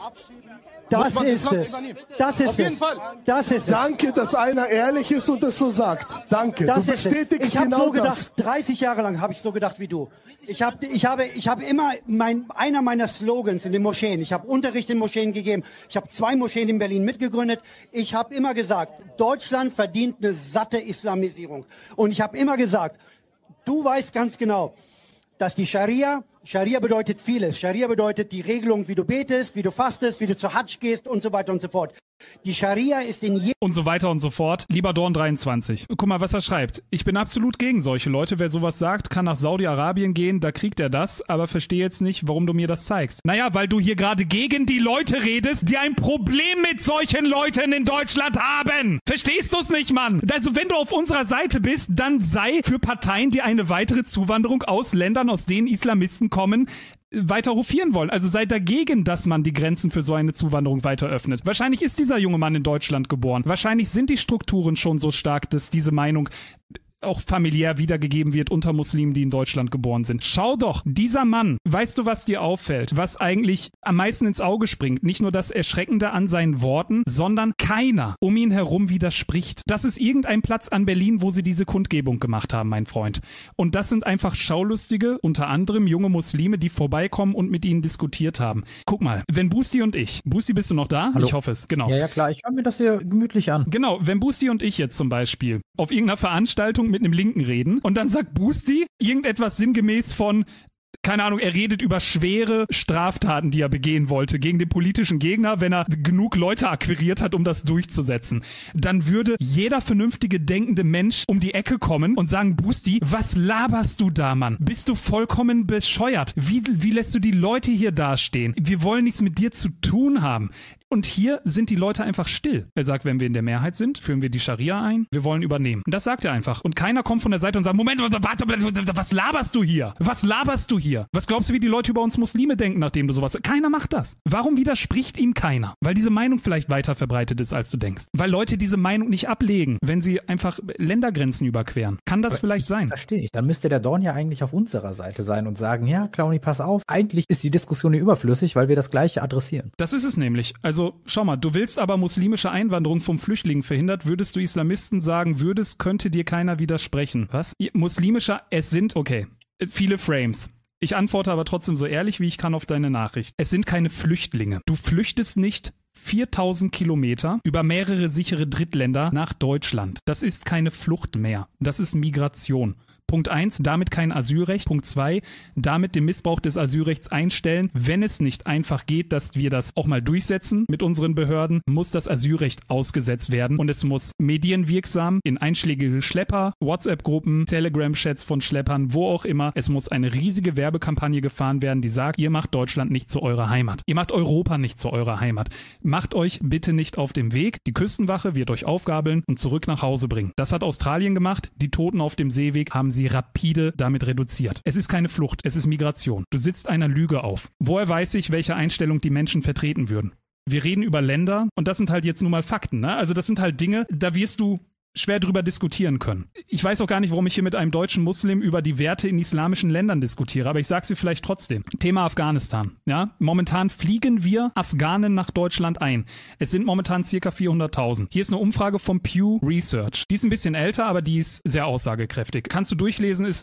Das ist es. Das ist Auf jeden es. Fall. Das ist es. Danke, dass einer ehrlich ist und das so sagt. Danke. Das du ist bestätigst es. Ich habe genau so gedacht, das. dreißig Jahre lang habe ich so gedacht wie du. Ich habe ich habe ich habe immer mein einer meiner Slogans in den Moscheen. Ich habe Unterricht in Moscheen gegeben. Ich habe zwei Moscheen in Berlin mitgegründet. Ich habe immer gesagt, Deutschland verdient eine satte Islamisierung. Und ich habe immer gesagt, du weißt ganz genau, dass die Scharia, Scharia bedeutet vieles. Scharia bedeutet die Regelung, wie du betest, wie du fastest, wie du zur Hajj gehst und so weiter und so fort. Die Scharia ist in jedem... Und so weiter und so fort. Lieber Dorn dreiundzwanzig. Guck mal, was er schreibt. Ich bin absolut gegen solche Leute. Wer sowas sagt, kann nach Saudi-Arabien gehen, da kriegt er das. Aber verstehe jetzt nicht, warum du mir das zeigst. Naja, weil du hier gerade gegen die Leute redest, die ein Problem mit solchen Leuten in Deutschland haben. Verstehst du es nicht, Mann? Also wenn du auf unserer Seite bist, dann sei für Parteien, die eine weitere Zuwanderung aus Ländern, aus denen Islamisten kommen, weiter hofieren wollen. Also sei dagegen, dass man die Grenzen für so eine Zuwanderung weiter öffnet. Wahrscheinlich ist dieser junge Mann in Deutschland geboren. Wahrscheinlich sind die Strukturen schon so stark, dass diese Meinung auch familiär wiedergegeben wird unter Muslimen, die in Deutschland geboren sind. Schau doch, dieser Mann, weißt du, was dir auffällt, was eigentlich am meisten ins Auge springt? Nicht nur das Erschreckende an seinen Worten, sondern keiner um ihn herum widerspricht. Das ist irgendein Platz an Berlin, wo sie diese Kundgebung gemacht haben, mein Freund. Und das sind einfach Schaulustige, unter anderem junge Muslime, die vorbeikommen und mit ihnen diskutiert haben. Guck mal, wenn Busti und ich, Busti, bist du noch da? Hallo. Ich hoffe es, genau. Ja, ja, klar, ich höre mir das hier gemütlich an. Genau, wenn Busti und ich jetzt zum Beispiel auf irgendeiner Veranstaltung mit einem Linken reden und dann sagt Busti irgendetwas sinngemäß von, keine Ahnung, er redet über schwere Straftaten, die er begehen wollte gegen den politischen Gegner, wenn er genug Leute akquiriert hat, um das durchzusetzen. Dann würde jeder vernünftige, denkende Mensch um die Ecke kommen und sagen, Busti, was laberst du da, Mann? Bist du vollkommen bescheuert? Wie, wie lässt du die Leute hier dastehen? Wir wollen nichts mit dir zu tun haben. Und hier sind die Leute einfach still. Er sagt, wenn wir in der Mehrheit sind, führen wir die Scharia ein, wir wollen übernehmen. Und das sagt er einfach. Und keiner kommt von der Seite und sagt, Moment, warte, was laberst du hier? Was laberst du hier? Was glaubst du, wie die Leute über uns Muslime denken, nachdem du sowas... Keiner macht das. Warum widerspricht ihm keiner? Weil diese Meinung vielleicht weiter verbreitet ist, als du denkst. Weil Leute diese Meinung nicht ablegen, wenn sie einfach Ländergrenzen überqueren. Kann das Aber vielleicht sein? Verstehe ich. Dann müsste der Dorn ja eigentlich auf unserer Seite sein und sagen, ja, Clowny, pass auf. Eigentlich ist die Diskussion hier überflüssig, weil wir das Gleiche adressieren. Das ist es nämlich. Also, schau mal, du willst aber muslimische Einwanderung von Flüchtlingen verhindert, würdest du Islamisten sagen würdest, könnte dir keiner widersprechen. Was? Muslimischer, es sind, okay, viele Frames. Ich antworte aber trotzdem so ehrlich, wie ich kann auf deine Nachricht. Es sind keine Flüchtlinge. Du flüchtest nicht viertausend Kilometer über mehrere sichere Drittländer nach Deutschland. Das ist keine Flucht mehr. Das ist Migration. Punkt eins, damit kein Asylrecht. Punkt zwei, damit den Missbrauch des Asylrechts einstellen. Wenn es nicht einfach geht, dass wir das auch mal durchsetzen mit unseren Behörden, muss das Asylrecht ausgesetzt werden und es muss medienwirksam in einschlägige Schlepper, WhatsApp-Gruppen, Telegram-Chats von Schleppern, wo auch immer. Es muss eine riesige Werbekampagne gefahren werden, die sagt, ihr macht Deutschland nicht zu eurer Heimat. Ihr macht Europa nicht zu eurer Heimat. Macht euch bitte nicht auf dem Weg. Die Küstenwache wird euch aufgabeln und zurück nach Hause bringen. Das hat Australien gemacht. Die Toten auf dem Seeweg haben sie rapide damit reduziert. Es ist keine Flucht, es ist Migration. Du sitzt einer Lüge auf. Woher weiß ich, welche Einstellung die Menschen vertreten würden? Wir reden über Länder und das sind halt jetzt nun mal Fakten, ne? Also das sind halt Dinge, da wirst du schwer drüber diskutieren können. Ich weiß auch gar nicht, warum ich hier mit einem deutschen Muslim über die Werte in islamischen Ländern diskutiere, aber ich sage sie vielleicht trotzdem. Thema Afghanistan. Ja, momentan fliegen wir Afghanen nach Deutschland ein. Es sind momentan circa vierhunderttausend. Hier ist eine Umfrage vom Pew Research. Die ist ein bisschen älter, aber die ist sehr aussagekräftig. Kannst du durchlesen, ist ein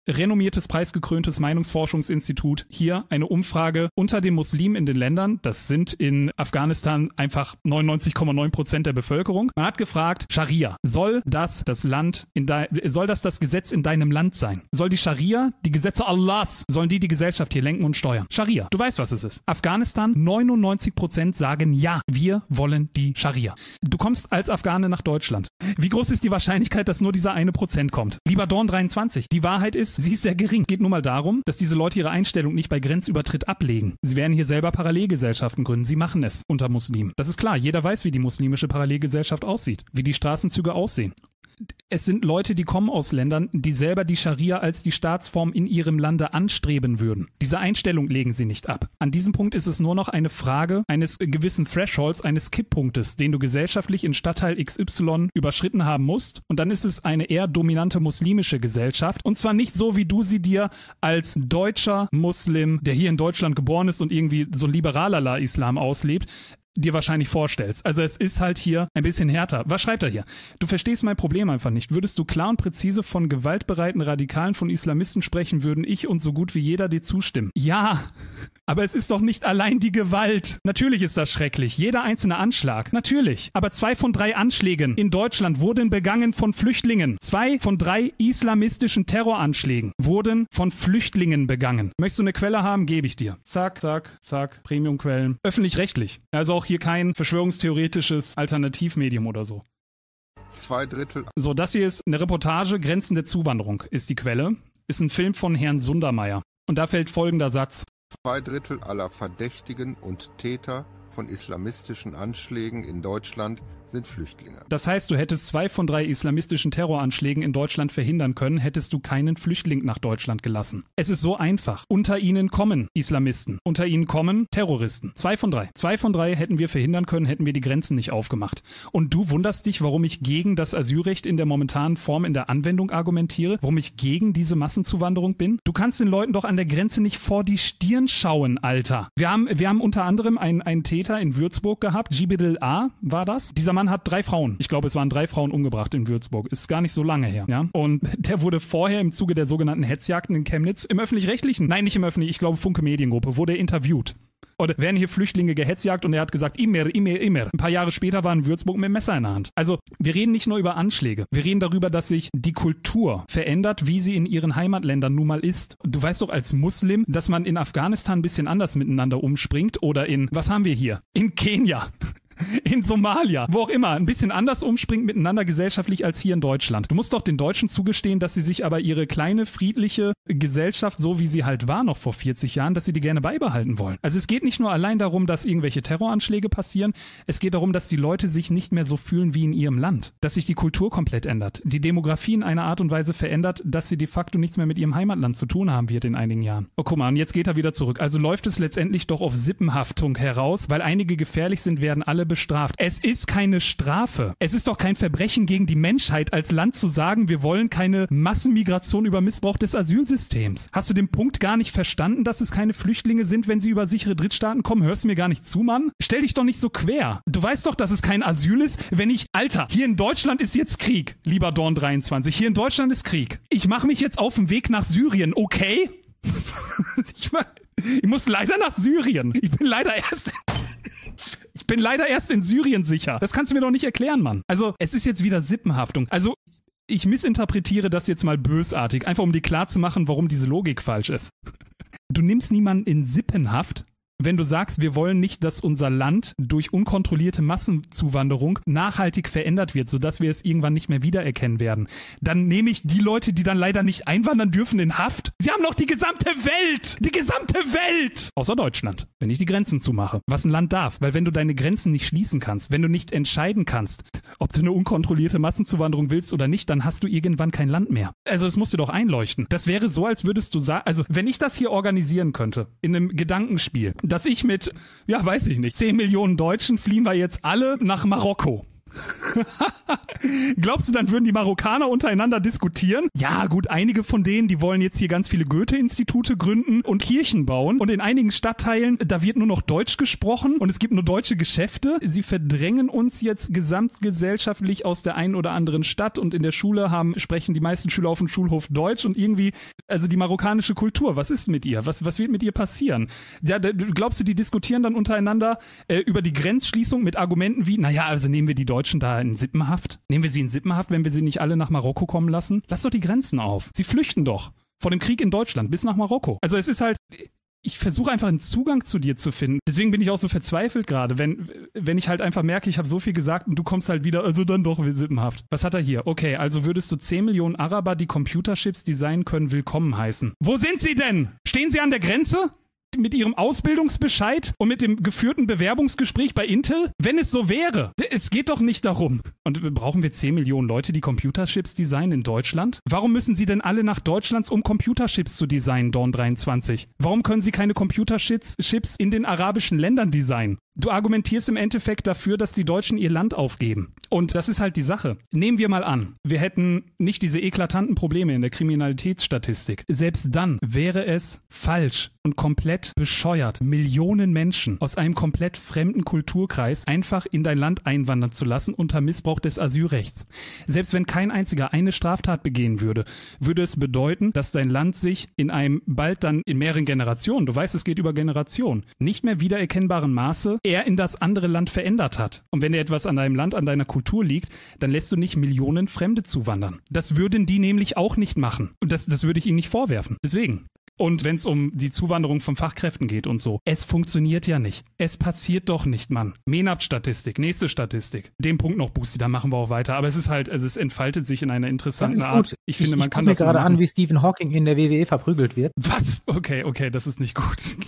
renommiertes, preisgekröntes Meinungsforschungsinstitut. Hier eine Umfrage unter den Muslimen in den Ländern. Das sind in Afghanistan einfach neunundneunzig Komma neun Prozent der Bevölkerung. Man hat gefragt, Scharia, soll das das Land in de- soll das das Gesetz in deinem Land sein? Soll die Scharia, die Gesetze Allahs, sollen die die Gesellschaft hier lenken und steuern? Scharia, du weißt, was es ist. Afghanistan, neunundneunzig Prozent sagen ja, wir wollen die Scharia. Du kommst als Afghane nach Deutschland. Wie groß ist die Wahrscheinlichkeit, dass nur dieser eine Prozent kommt? Lieber Dorn dreiundzwanzig, die Wahrheit ist, sie ist sehr gering. Es geht nur mal darum, dass diese Leute ihre Einstellung nicht bei Grenzübertritt ablegen. Sie werden hier selber Parallelgesellschaften gründen. Sie machen es unter Muslimen. Das ist klar. Jeder weiß, wie die muslimische Parallelgesellschaft aussieht, wie die Straßenzüge aussehen. Es sind Leute, die kommen aus Ländern, die selber die Scharia als die Staatsform in ihrem Lande anstreben würden. Diese Einstellung legen sie nicht ab. An diesem Punkt ist es nur noch eine Frage eines gewissen Thresholds, eines Kipppunktes, den du gesellschaftlich in Stadtteil X Y überschritten haben musst. Und dann ist es eine eher dominante muslimische Gesellschaft. Und zwar nicht so, wie du sie dir als deutscher Muslim, der hier in Deutschland geboren ist und irgendwie so liberaler Islam auslebt, dir wahrscheinlich vorstellst. Also es ist halt hier ein bisschen härter. Was schreibt er hier? Du verstehst mein Problem einfach nicht. Würdest du klar und präzise von gewaltbereiten Radikalen, von Islamisten sprechen, würden ich und so gut wie jeder dir zustimmen. Ja, aber es ist doch nicht allein die Gewalt. Natürlich ist das schrecklich. Jeder einzelne Anschlag. Natürlich. Aber zwei von drei Anschlägen in Deutschland wurden begangen von Flüchtlingen. Zwei von drei islamistischen Terroranschlägen wurden von Flüchtlingen begangen. Möchtest du eine Quelle haben? Gebe ich dir. Zack, zack, zack. Premiumquellen. Öffentlich-rechtlich. Also auch hier kein verschwörungstheoretisches Alternativmedium oder so. Zwei Drittel. So, das hier ist eine Reportage, Grenzen der Zuwanderung ist die Quelle. Ist ein Film von Herrn Sundermeier. Und da fällt folgender Satz. Zwei Drittel aller Verdächtigen und Täter von islamistischen Anschlägen in Deutschland sind Flüchtlinge. Das heißt, du hättest zwei von drei islamistischen Terroranschlägen in Deutschland verhindern können, hättest du keinen Flüchtling nach Deutschland gelassen. Es ist so einfach. Unter ihnen kommen Islamisten. Unter ihnen kommen Terroristen. Zwei von drei. Zwei von drei hätten wir verhindern können, hätten wir die Grenzen nicht aufgemacht. Und du wunderst dich, warum ich gegen das Asylrecht in der momentanen Form in der Anwendung argumentiere? Warum ich gegen diese Massenzuwanderung bin? Du kannst den Leuten doch an der Grenze nicht vor die Stirn schauen, Alter. Wir haben, wir haben unter anderem einen, einen Täter in Würzburg gehabt. Jibedel A. war das. Dieser Mann hat drei Frauen, ich glaube, es waren drei Frauen umgebracht in Würzburg. Ist gar nicht so lange her, ja. Und der wurde vorher im Zuge der sogenannten Hetzjagden in Chemnitz im Öffentlich-Rechtlichen, nein, nicht im Öffentlich, ich glaube Funke Mediengruppe, wurde er interviewt. Oder werden hier Flüchtlinge gehetzjagt und er hat gesagt, immer, immer, immer. Ein paar Jahre später war in Würzburg mit dem Messer in der Hand. Also wir reden nicht nur über Anschläge, wir reden darüber, dass sich die Kultur verändert, wie sie in ihren Heimatländern nun mal ist. Du weißt doch als Muslim, dass man in Afghanistan ein bisschen anders miteinander umspringt oder in, was haben wir hier? In Kenia. In Somalia, wo auch immer, ein bisschen anders umspringt miteinander gesellschaftlich als hier in Deutschland. Du musst doch den Deutschen zugestehen, dass sie sich aber ihre kleine, friedliche Gesellschaft, so wie sie halt war noch vor vierzig Jahren, dass sie die gerne beibehalten wollen. Also es geht nicht nur allein darum, dass irgendwelche Terroranschläge passieren, es geht darum, dass die Leute sich nicht mehr so fühlen wie in ihrem Land. Dass sich die Kultur komplett ändert, die Demografie in einer Art und Weise verändert, dass sie de facto nichts mehr mit ihrem Heimatland zu tun haben wird in einigen Jahren. Oh, guck mal, und jetzt geht er wieder zurück. Also läuft es letztendlich doch auf Sippenhaftung heraus, weil einige gefährlich sind, werden alle bestraft. Es ist keine Strafe. Es ist doch kein Verbrechen gegen die Menschheit, als Land zu sagen, wir wollen keine Massenmigration über Missbrauch des Asylsystems. Hast du den Punkt gar nicht verstanden, dass es keine Flüchtlinge sind, wenn sie über sichere Drittstaaten kommen? Hörst du mir gar nicht zu, Mann? Stell dich doch nicht so quer. Du weißt doch, dass es kein Asyl ist, wenn ich... Alter, hier in Deutschland ist jetzt Krieg, lieber Dorn dreiundzwanzig. Hier in Deutschland ist Krieg. Ich mache mich jetzt auf den Weg nach Syrien, okay? ich, mach, ich muss leider nach Syrien. Ich bin leider erst... Ich bin leider erst in Syrien sicher. Das kannst du mir doch nicht erklären, Mann. Also, es ist jetzt wieder Sippenhaftung. Also, ich missinterpretiere das jetzt mal bösartig, einfach um dir klarzumachen, warum diese Logik falsch ist. Du nimmst niemanden in Sippenhaft, wenn du sagst, wir wollen nicht, dass unser Land durch unkontrollierte Massenzuwanderung nachhaltig verändert wird, sodass wir es irgendwann nicht mehr wiedererkennen werden. Dann nehme ich die Leute, die dann leider nicht einwandern dürfen, in Haft. Sie haben noch die gesamte Welt! Die gesamte Welt! Außer Deutschland, wenn ich die Grenzen zumache. Was ein Land darf. Weil wenn du deine Grenzen nicht schließen kannst, wenn du nicht entscheiden kannst, ob du eine unkontrollierte Massenzuwanderung willst oder nicht, dann hast du irgendwann kein Land mehr. Also das musst du doch einleuchten. Das wäre so, als würdest du sagen, also wenn ich das hier organisieren könnte, in einem Gedankenspiel, dass ich mit, ja, weiß ich nicht, zehn Millionen Deutschen fliehen wir jetzt alle nach Marokko. Glaubst du, dann würden die Marokkaner untereinander diskutieren? Ja, gut, einige von denen, die wollen jetzt hier ganz viele Goethe-Institute gründen und Kirchen bauen. Und in einigen Stadtteilen, da wird nur noch Deutsch gesprochen und es gibt nur deutsche Geschäfte. Sie verdrängen uns jetzt gesamtgesellschaftlich aus der einen oder anderen Stadt und in der Schule haben, sprechen die meisten Schüler auf dem Schulhof Deutsch und irgendwie, also die marokkanische Kultur, was ist mit ihr? Was, was wird mit ihr passieren? Ja, da, glaubst du, die diskutieren dann untereinander äh, über die Grenzschließung mit Argumenten wie, naja, also nehmen wir die Deutschen da in Sippenhaft? Nehmen wir sie in Sippenhaft, wenn wir sie nicht alle nach Marokko kommen lassen? Lass doch die Grenzen auf. Sie flüchten doch vor dem Krieg in Deutschland bis nach Marokko. Also es ist halt, ich versuche einfach einen Zugang zu dir zu finden. Deswegen bin ich auch so verzweifelt gerade, wenn, wenn ich halt einfach merke, ich habe so viel gesagt und du kommst halt wieder, also dann doch Sippenhaft. Was hat er hier? Okay, also würdest du zehn Millionen Araber, die Computerchips designen können, willkommen heißen. Wo sind sie denn? Stehen sie an der Grenze? Mit ihrem Ausbildungsbescheid und mit dem geführten Bewerbungsgespräch bei Intel? Wenn es so wäre. Es geht doch nicht darum. Und brauchen wir zehn Millionen Leute, die Computerchips designen in Deutschland? Warum müssen sie denn alle nach Deutschland, um Computerchips zu designen, Dawn dreiundzwanzig? Warum können sie keine Computerchips Chips in den arabischen Ländern designen? Du argumentierst im Endeffekt dafür, dass die Deutschen ihr Land aufgeben. Und das ist halt die Sache. Nehmen wir mal an, wir hätten nicht diese eklatanten Probleme in der Kriminalitätsstatistik. Selbst dann wäre es falsch und komplett bescheuert, Millionen Menschen aus einem komplett fremden Kulturkreis einfach in dein Land einwandern zu lassen unter Missbrauch des Asylrechts. Selbst wenn kein einziger eine Straftat begehen würde, würde es bedeuten, dass dein Land sich in einem bald dann in mehreren Generationen, du weißt, es geht über Generationen, nicht mehr wiedererkennbaren Maße er in das andere Land verändert hat. Und wenn dir etwas an deinem Land, an deiner Kultur liegt, dann lässt du nicht Millionen Fremde zuwandern. Das würden die nämlich auch nicht machen. Und das, das würde ich ihnen nicht vorwerfen. Deswegen. Und wenn es um die Zuwanderung von Fachkräften geht und so, es funktioniert ja nicht. Es passiert doch nicht, Mann. MENAP-Statistik, nächste Statistik. Den Punkt noch, Busti, da machen wir auch weiter. Aber es ist halt, also es entfaltet sich in einer interessanten Art. Ich finde, ich, man ich kann mir das gerade an, wie Stephen Hawking in der W W E verprügelt wird. Was? Okay, okay, das ist nicht gut.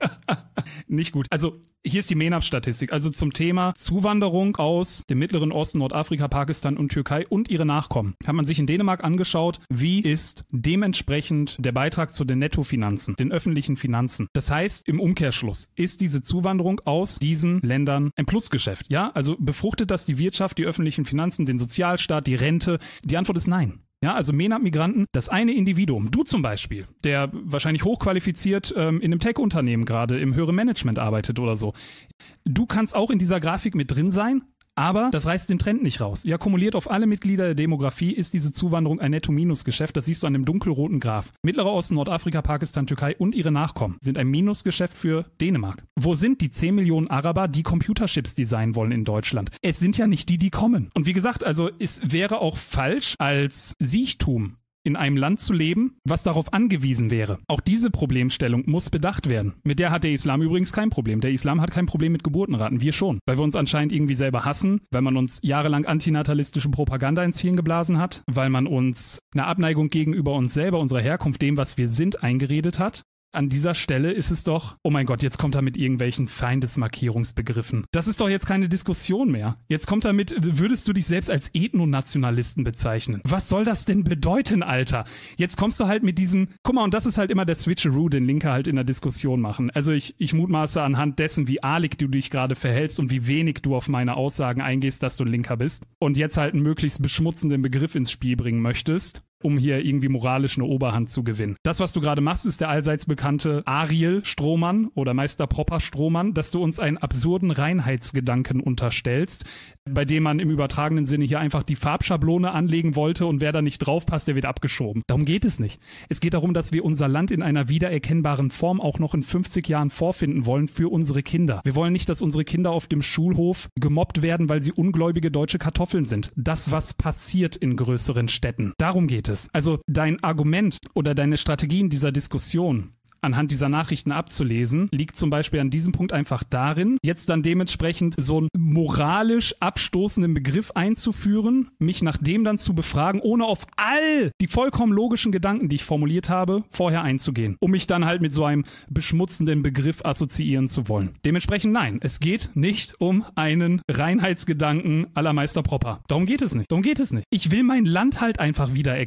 Nicht gut. Also hier ist die MENAP-Statistik. Also zum Thema Zuwanderung aus dem Mittleren Osten, Nordafrika, Pakistan und Türkei und ihre Nachkommen. Hat man sich in Dänemark angeschaut, wie ist dementsprechend der Beitrag zu den Nettofinanzen, den öffentlichen Finanzen. Das heißt, im Umkehrschluss ist diese Zuwanderung aus diesen Ländern ein Plusgeschäft. Ja, also befruchtet das die Wirtschaft, die öffentlichen Finanzen, den Sozialstaat, die Rente? Die Antwort ist nein. Ja, also MENAP-Migranten, das eine Individuum, du zum Beispiel, der wahrscheinlich hochqualifiziert ähm, in einem Tech-Unternehmen gerade im höheren Management arbeitet oder so. Du kannst auch in dieser Grafik mit drin sein, aber das reißt den Trend nicht raus. Ja, kumuliert auf alle Mitglieder der Demografie ist diese Zuwanderung ein Netto-Minus-Geschäft. Das siehst du an dem dunkelroten Graph. Mittlerer Osten, Nordafrika, Pakistan, Türkei und ihre Nachkommen sind ein Minusgeschäft für Dänemark. Wo sind die zehn Millionen Araber, die Computerchips designen wollen in Deutschland? Es sind ja nicht die, die kommen. Und wie gesagt, also es wäre auch falsch als Siechtum in einem Land zu leben, was darauf angewiesen wäre. Auch diese Problemstellung muss bedacht werden. Mit der hat der Islam übrigens kein Problem. Der Islam hat kein Problem mit Geburtenraten, wir schon. Weil wir uns anscheinend irgendwie selber hassen, weil man uns jahrelang antinatalistische Propaganda ins Hirn geblasen hat, weil man uns eine Abneigung gegenüber uns selber, unserer Herkunft, dem, was wir sind, eingeredet hat. An dieser Stelle ist es doch, oh mein Gott, jetzt kommt er mit irgendwelchen Feindesmarkierungsbegriffen. Das ist doch jetzt keine Diskussion mehr. Jetzt kommt er mit, würdest du dich selbst als Ethnonationalisten bezeichnen? Was soll das denn bedeuten, Alter? Jetzt kommst du halt mit diesem, guck mal, und das ist halt immer der Switcheroo, den Linke halt in der Diskussion machen. Also ich, ich mutmaße anhand dessen, wie ahlig du dich gerade verhältst und wie wenig du auf meine Aussagen eingehst, dass du ein Linker bist und jetzt halt einen möglichst beschmutzenden Begriff ins Spiel bringen möchtest, um hier irgendwie moralisch eine Oberhand zu gewinnen. Das, was du gerade machst, ist der allseits bekannte Ariel Strohmann oder Meister Popper Strohmann, dass du uns einen absurden Reinheitsgedanken unterstellst, bei dem man im übertragenen Sinne hier einfach die Farbschablone anlegen wollte und wer da nicht draufpasst, der wird abgeschoben. Darum geht es nicht. Es geht darum, dass wir unser Land in einer wiedererkennbaren Form auch noch in fünfzig Jahren vorfinden wollen für unsere Kinder. Wir wollen nicht, dass unsere Kinder auf dem Schulhof gemobbt werden, weil sie ungläubige deutsche Kartoffeln sind. Das, was passiert in größeren Städten. Darum geht es. Also dein Argument oder deine Strategie in dieser Diskussion anhand dieser Nachrichten abzulesen, liegt zum Beispiel an diesem Punkt einfach darin, jetzt dann dementsprechend so einen moralisch abstoßenden Begriff einzuführen, mich nach dem dann zu befragen, ohne auf all die vollkommen logischen Gedanken, die ich formuliert habe, vorher einzugehen, um mich dann halt mit so einem beschmutzenden Begriff assoziieren zu wollen. Dementsprechend nein, es geht nicht um einen Reinheitsgedanken à la Meister Popper. Darum geht es nicht. Darum geht es nicht. Ich will mein Land halt einfach wiedererkennen.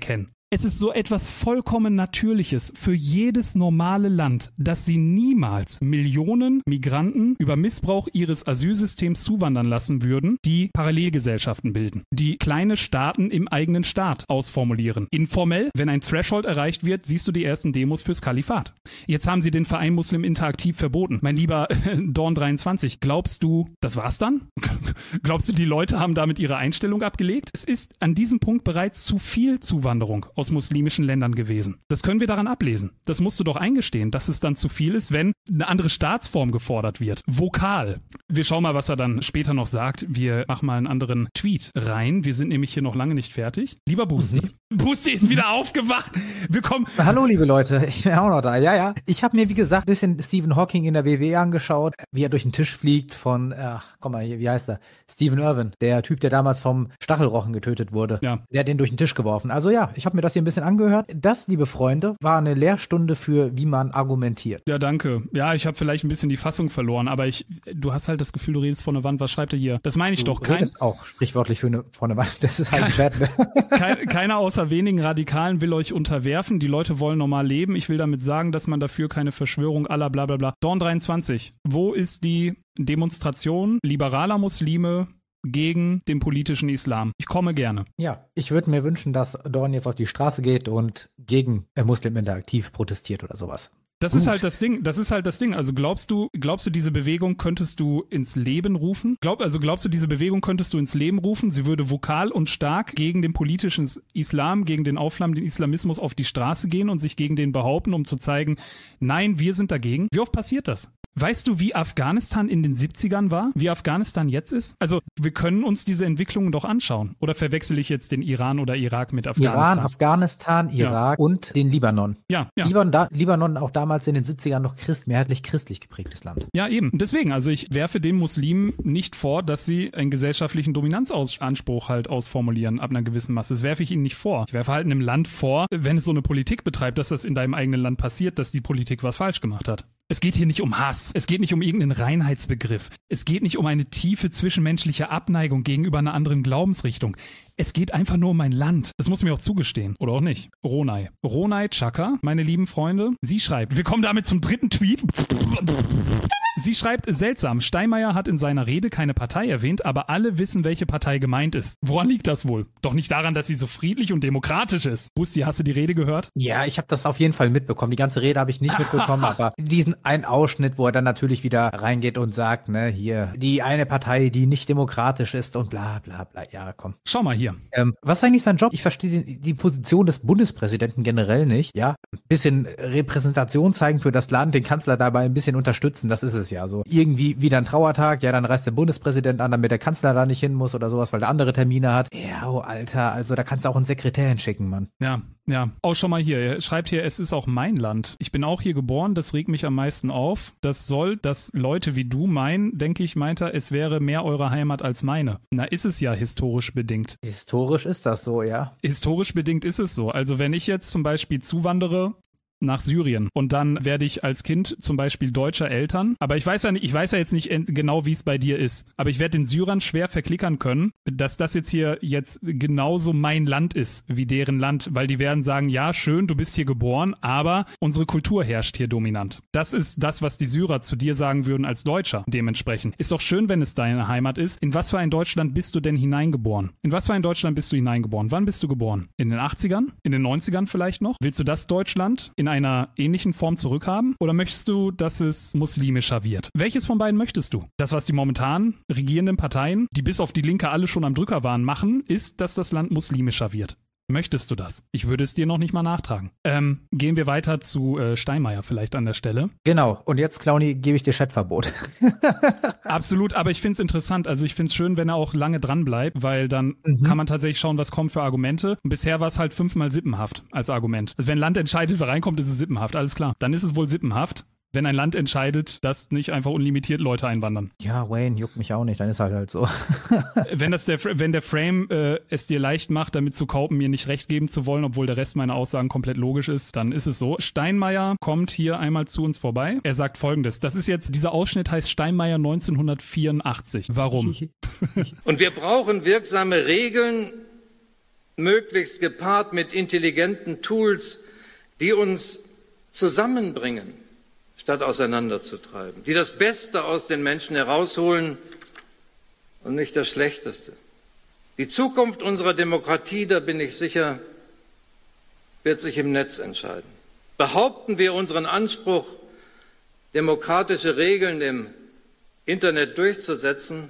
Es ist so etwas vollkommen Natürliches für jedes normale Land, dass sie niemals Millionen Migranten über Missbrauch ihres Asylsystems zuwandern lassen würden, die Parallelgesellschaften bilden, die kleine Staaten im eigenen Staat ausformulieren. Informell, wenn ein Threshold erreicht wird, siehst du die ersten Demos fürs Kalifat. Jetzt haben sie den Verein Muslim Interaktiv verboten. Mein lieber Dorn dreiundzwanzig, glaubst du, das war's dann? Glaubst du, die Leute haben damit ihre Einstellung abgelegt? Es ist an diesem Punkt bereits zu viel Zuwanderung aus muslimischen Ländern gewesen. Das können wir daran ablesen. Das musst du doch eingestehen, dass es dann zu viel ist, wenn eine andere Staatsform gefordert wird. Vokal. Wir schauen mal, was er dann später noch sagt. Wir machen mal einen anderen Tweet rein. Wir sind nämlich hier noch lange nicht fertig. Lieber Boosty. Mhm. Boosty ist wieder aufgewacht. Wir kommen. Hallo, liebe Leute. Ich bin auch noch da. Ja, ja. Ich habe mir, wie gesagt, ein bisschen Stephen Hawking in der W W E angeschaut, wie er durch den Tisch fliegt von, ach, komm mal, wie heißt er? Stephen Irwin. Der Typ, der damals vom Stachelrochen getötet wurde. Ja. Der hat den durch den Tisch geworfen. Also ja, ich habe mir das hier ein bisschen angehört. Das, liebe Freunde, war eine Lehrstunde für, wie man argumentiert. Ja, danke. Ja, ich habe vielleicht ein bisschen die Fassung verloren, aber ich, du hast halt das Gefühl, du redest vor einer Wand. Was schreibt er hier? Das meine ich du doch. Kein, redest auch sprichwörtlich für eine, vor einer Wand. Das ist halt ein Chat. Kein, keiner außer wenigen Radikalen will euch unterwerfen. Die Leute wollen normal leben. Ich will damit sagen, dass man dafür keine Verschwörung aller bla bla bla. Dorn dreiundzwanzig. Wo ist die Demonstration liberaler Muslime gegen den politischen Islam? Ich komme gerne. Ja, ich würde mir wünschen, dass Dorn jetzt auf die Straße geht und gegen äh, Muslim Interaktiv protestiert oder sowas. Das Gut. ist halt das Ding, das ist halt das Ding. Also glaubst du, glaubst du, diese Bewegung könntest du ins Leben rufen? Glaub, also glaubst du, diese Bewegung könntest du ins Leben rufen? Sie würde vokal und stark gegen den politischen Islam, gegen den aufflammenden Islamismus auf die Straße gehen und sich gegen den behaupten, um zu zeigen, nein, wir sind dagegen. Wie oft passiert das? Weißt du, wie Afghanistan in den siebzigern war? Wie Afghanistan jetzt ist? Also, wir können uns diese Entwicklungen doch anschauen. Oder verwechsel ich jetzt den Iran oder Irak mit Afghanistan? Iran, Afghanistan, Irak ja. und den Libanon. Ja, ja. Libanon, da, Libanon auch damals in den siebzigern noch Christ, mehrheitlich christlich geprägtes Land. Ja, eben. Deswegen, also ich werfe den Muslimen nicht vor, dass sie einen gesellschaftlichen Dominanzanspruch halt ausformulieren ab einer gewissen Masse. Das werfe ich ihnen nicht vor. Ich werfe halt einem Land vor, wenn es so eine Politik betreibt, dass das in deinem eigenen Land passiert, dass die Politik was falsch gemacht hat. Es geht hier nicht um Hass. Es geht nicht um irgendeinen Reinheitsbegriff. Es geht nicht um eine tiefe zwischenmenschliche Abneigung gegenüber einer anderen Glaubensrichtung. Es geht einfach nur um ein Land. Das muss mir auch zugestehen. Oder auch nicht. Ronay. Ronay Chaka, meine lieben Freunde, sie schreibt, wir kommen damit zum dritten Tweet. Sie schreibt, seltsam, Steinmeier hat in seiner Rede keine Partei erwähnt, aber alle wissen, welche Partei gemeint ist. Woran liegt das wohl? Doch nicht daran, dass sie so friedlich und demokratisch ist. Busti, hast du die Rede gehört? Ja, ich habe das auf jeden Fall mitbekommen. Die ganze Rede habe ich nicht mitbekommen, aber diesen einen Ausschnitt, wo er dann natürlich wieder reingeht und sagt, ne, hier, die eine Partei, die nicht demokratisch ist und bla bla bla. Ja, komm. Schau mal hier. Ähm, was ist eigentlich sein Job? Ich verstehe die, die Position des Bundespräsidenten generell nicht, ja. Ein bisschen Repräsentation zeigen für das Land, den Kanzler dabei ein bisschen unterstützen, das ist es ja so. Irgendwie wieder ein Trauertag, ja, dann reist der Bundespräsident an, damit der Kanzler da nicht hin muss oder sowas, weil der andere Termine hat. Ja, oh, Alter, also da kannst du auch einen Sekretär hinschicken, Mann. Ja, ja. Auch schon mal hier. Er schreibt hier, es ist auch mein Land. Ich bin auch hier geboren, das regt mich am meisten auf. Das soll, dass Leute wie du meinen, denke ich, meint er, es wäre mehr eure Heimat als meine. Na, ist es ja historisch bedingt. Historisch ist das so, ja. Historisch bedingt ist es so. Also wenn ich jetzt zum Beispiel zuwandere nach Syrien und dann werde ich als Kind zum Beispiel deutscher Eltern, aber ich weiß ja nicht, ich weiß ja jetzt nicht genau, wie es bei dir ist, aber ich werde den Syrern schwer verklickern können, dass das jetzt hier jetzt genauso mein Land ist wie deren Land, weil die werden sagen, ja schön, du bist hier geboren, aber unsere Kultur herrscht hier dominant. Das ist das, was die Syrer zu dir sagen würden als Deutscher dementsprechend. Ist doch schön, wenn es deine Heimat ist. In was für ein Deutschland bist du denn hineingeboren? In was für ein Deutschland bist du hineingeboren? Wann bist du geboren? In den achtzigern? In den neunzigern vielleicht noch? Willst du das Deutschland in einer ähnlichen Form zurückhaben? Oder möchtest du, dass es muslimischer wird? Welches von beiden möchtest du? Das, was die momentan regierenden Parteien, die bis auf die Linke alle schon am Drücker waren, machen, ist, dass das Land muslimischer wird. Möchtest du das? Ich würde es dir noch nicht mal nachtragen. Ähm, gehen wir weiter zu äh, Steinmeier vielleicht an der Stelle. Genau. Und jetzt, Clowny, gebe ich dir Chatverbot. Absolut, aber ich finde es interessant. Also ich finde es schön, wenn er auch lange dran bleibt, weil dann mhm. kann man tatsächlich schauen, was kommt für Argumente. Und bisher war es halt fünfmal sippenhaft als Argument. Also wenn ein Land entscheidet, wer reinkommt, ist es sippenhaft. Alles klar. Dann ist es wohl sippenhaft, wenn ein Land entscheidet, dass nicht einfach unlimitiert Leute einwandern. Ja, Wayne, juckt mich auch nicht, dann ist halt halt so. wenn das der wenn der Frame äh, es dir leicht macht, damit zu kaufen, mir nicht recht geben zu wollen, obwohl der Rest meiner Aussagen komplett logisch ist, dann ist es so. Steinmeier kommt hier einmal zu uns vorbei. Er sagt Folgendes. Das ist jetzt, dieser Ausschnitt heißt Steinmeier neunzehnhundertvierundachtzig. Warum? Und wir brauchen wirksame Regeln möglichst gepaart mit intelligenten Tools, die uns zusammenbringen, statt auseinanderzutreiben, die das Beste aus den Menschen herausholen und nicht das Schlechteste. Die Zukunft unserer Demokratie, da bin ich sicher, wird sich im Netz entscheiden. Behaupten wir unseren Anspruch, demokratische Regeln im Internet durchzusetzen,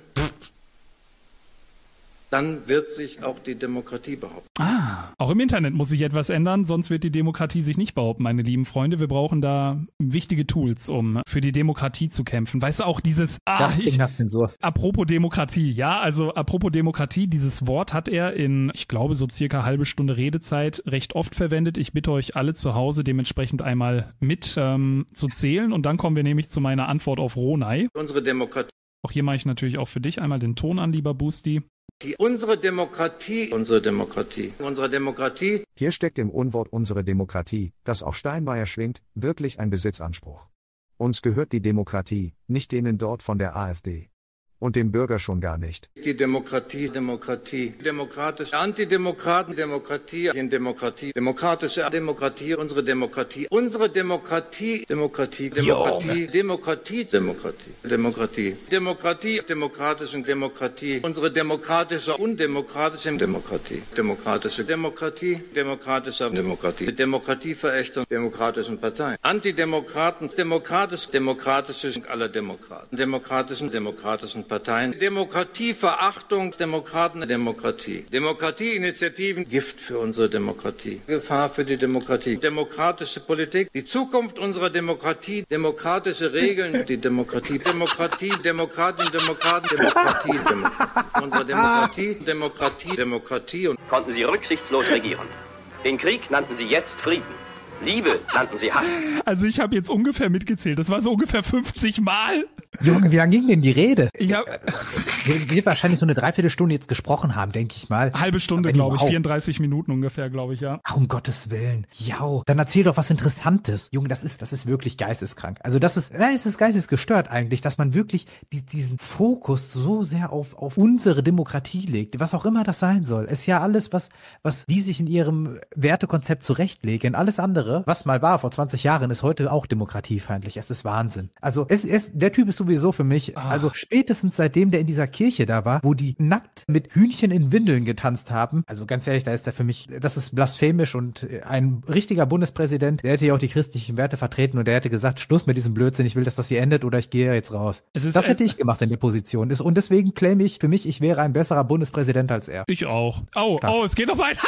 dann wird sich auch die Demokratie behaupten. Ah, auch im Internet muss sich etwas ändern, sonst wird die Demokratie sich nicht behaupten, meine lieben Freunde. Wir brauchen da wichtige Tools, um für die Demokratie zu kämpfen. Weißt du, auch dieses... Ah, das ich, Ding hat Zensur. Apropos Demokratie, ja, also apropos Demokratie, dieses Wort hat er in, ich glaube, so circa halbe Stunde Redezeit recht oft verwendet. Ich bitte euch alle zu Hause dementsprechend einmal mit ähm, zu zählen und dann kommen wir nämlich zu meiner Antwort auf Ronay. Unsere Demokratie. Auch hier mache ich natürlich auch für dich einmal den Ton an, lieber Boosty. Die, unsere Demokratie, unsere Demokratie, unsere Demokratie. Hier steckt im Unwort unsere Demokratie, das auch Steinmeier schwingt, wirklich ein Besitzanspruch. Uns gehört die Demokratie, nicht denen dort von der AfD. Und dem Bürger schon gar nicht. Die Demokratie, Demokratie, demokratische Antidemokraten, Demokratie, in Demokratie, demokratische Demokratie, unsere Demokratie, unsere Demokratie, Demokratie, Demokratie, Demokratie, Demokratie, Demokratie, Demokratie, demokratischen Demokratie, unsere demokratische, undemokratische Demokratie, demokratische Demokratie, demokratischer Demokratie, Demokratieverächtung, demokratischen Parteien, Antidemokraten, demokratisch, demokratische aller Demokraten, demokratischen, demokratischen Parteien, Demokratieverachtung, Demokraten, Demokratie, Demokratieinitiativen, Gift für unsere Demokratie, Gefahr für die Demokratie, demokratische Politik, die Zukunft unserer Demokratie, demokratische Regeln, die Demokratie, Demokratie, Demokraten, Demokraten, Demokratie, Demokratie, unsere Demokratie, Demokratie, Demokratie und konnten sie rücksichtslos regieren. Den Krieg nannten sie jetzt Frieden. Liebe nannten sie Hass. Also ich habe jetzt ungefähr mitgezählt. Das war so ungefähr fünfzig Mal. Junge, wie lange ging denn die Rede? Ich hab, wir, wir wahrscheinlich so eine Dreiviertelstunde jetzt gesprochen haben, denke ich mal. Halbe Stunde, glaube ich. vierunddreißig Minuten ungefähr, glaube ich, ja. Ach, um Gottes Willen. Ja, dann erzähl doch was Interessantes. Junge, das ist, das ist wirklich geisteskrank. Also das ist, nein, es ist geistesgestört eigentlich, dass man wirklich die, diesen Fokus so sehr auf, auf unsere Demokratie legt. Was auch immer das sein soll. Ist ja alles, was, was die sich in ihrem Wertekonzept zurechtlegen. Alles andere, was mal war vor zwanzig Jahren, ist heute auch demokratiefeindlich. Es ist Wahnsinn. Also es ist, der Typ ist sowieso für mich, Ach. also spätestens seitdem der in dieser Kirche da war, wo die nackt mit Hühnchen in Windeln getanzt haben, also ganz ehrlich, da ist er für mich, das ist blasphemisch und ein richtiger Bundespräsident, der hätte ja auch die christlichen Werte vertreten und der hätte gesagt, Schluss mit diesem Blödsinn, ich will, dass das hier endet oder ich gehe jetzt raus. Es ist, das hätte ich gemacht in der Position. Und deswegen claim ich für mich, ich wäre ein besserer Bundespräsident als er. Ich auch. Oh, Klar. oh, es geht noch weiter.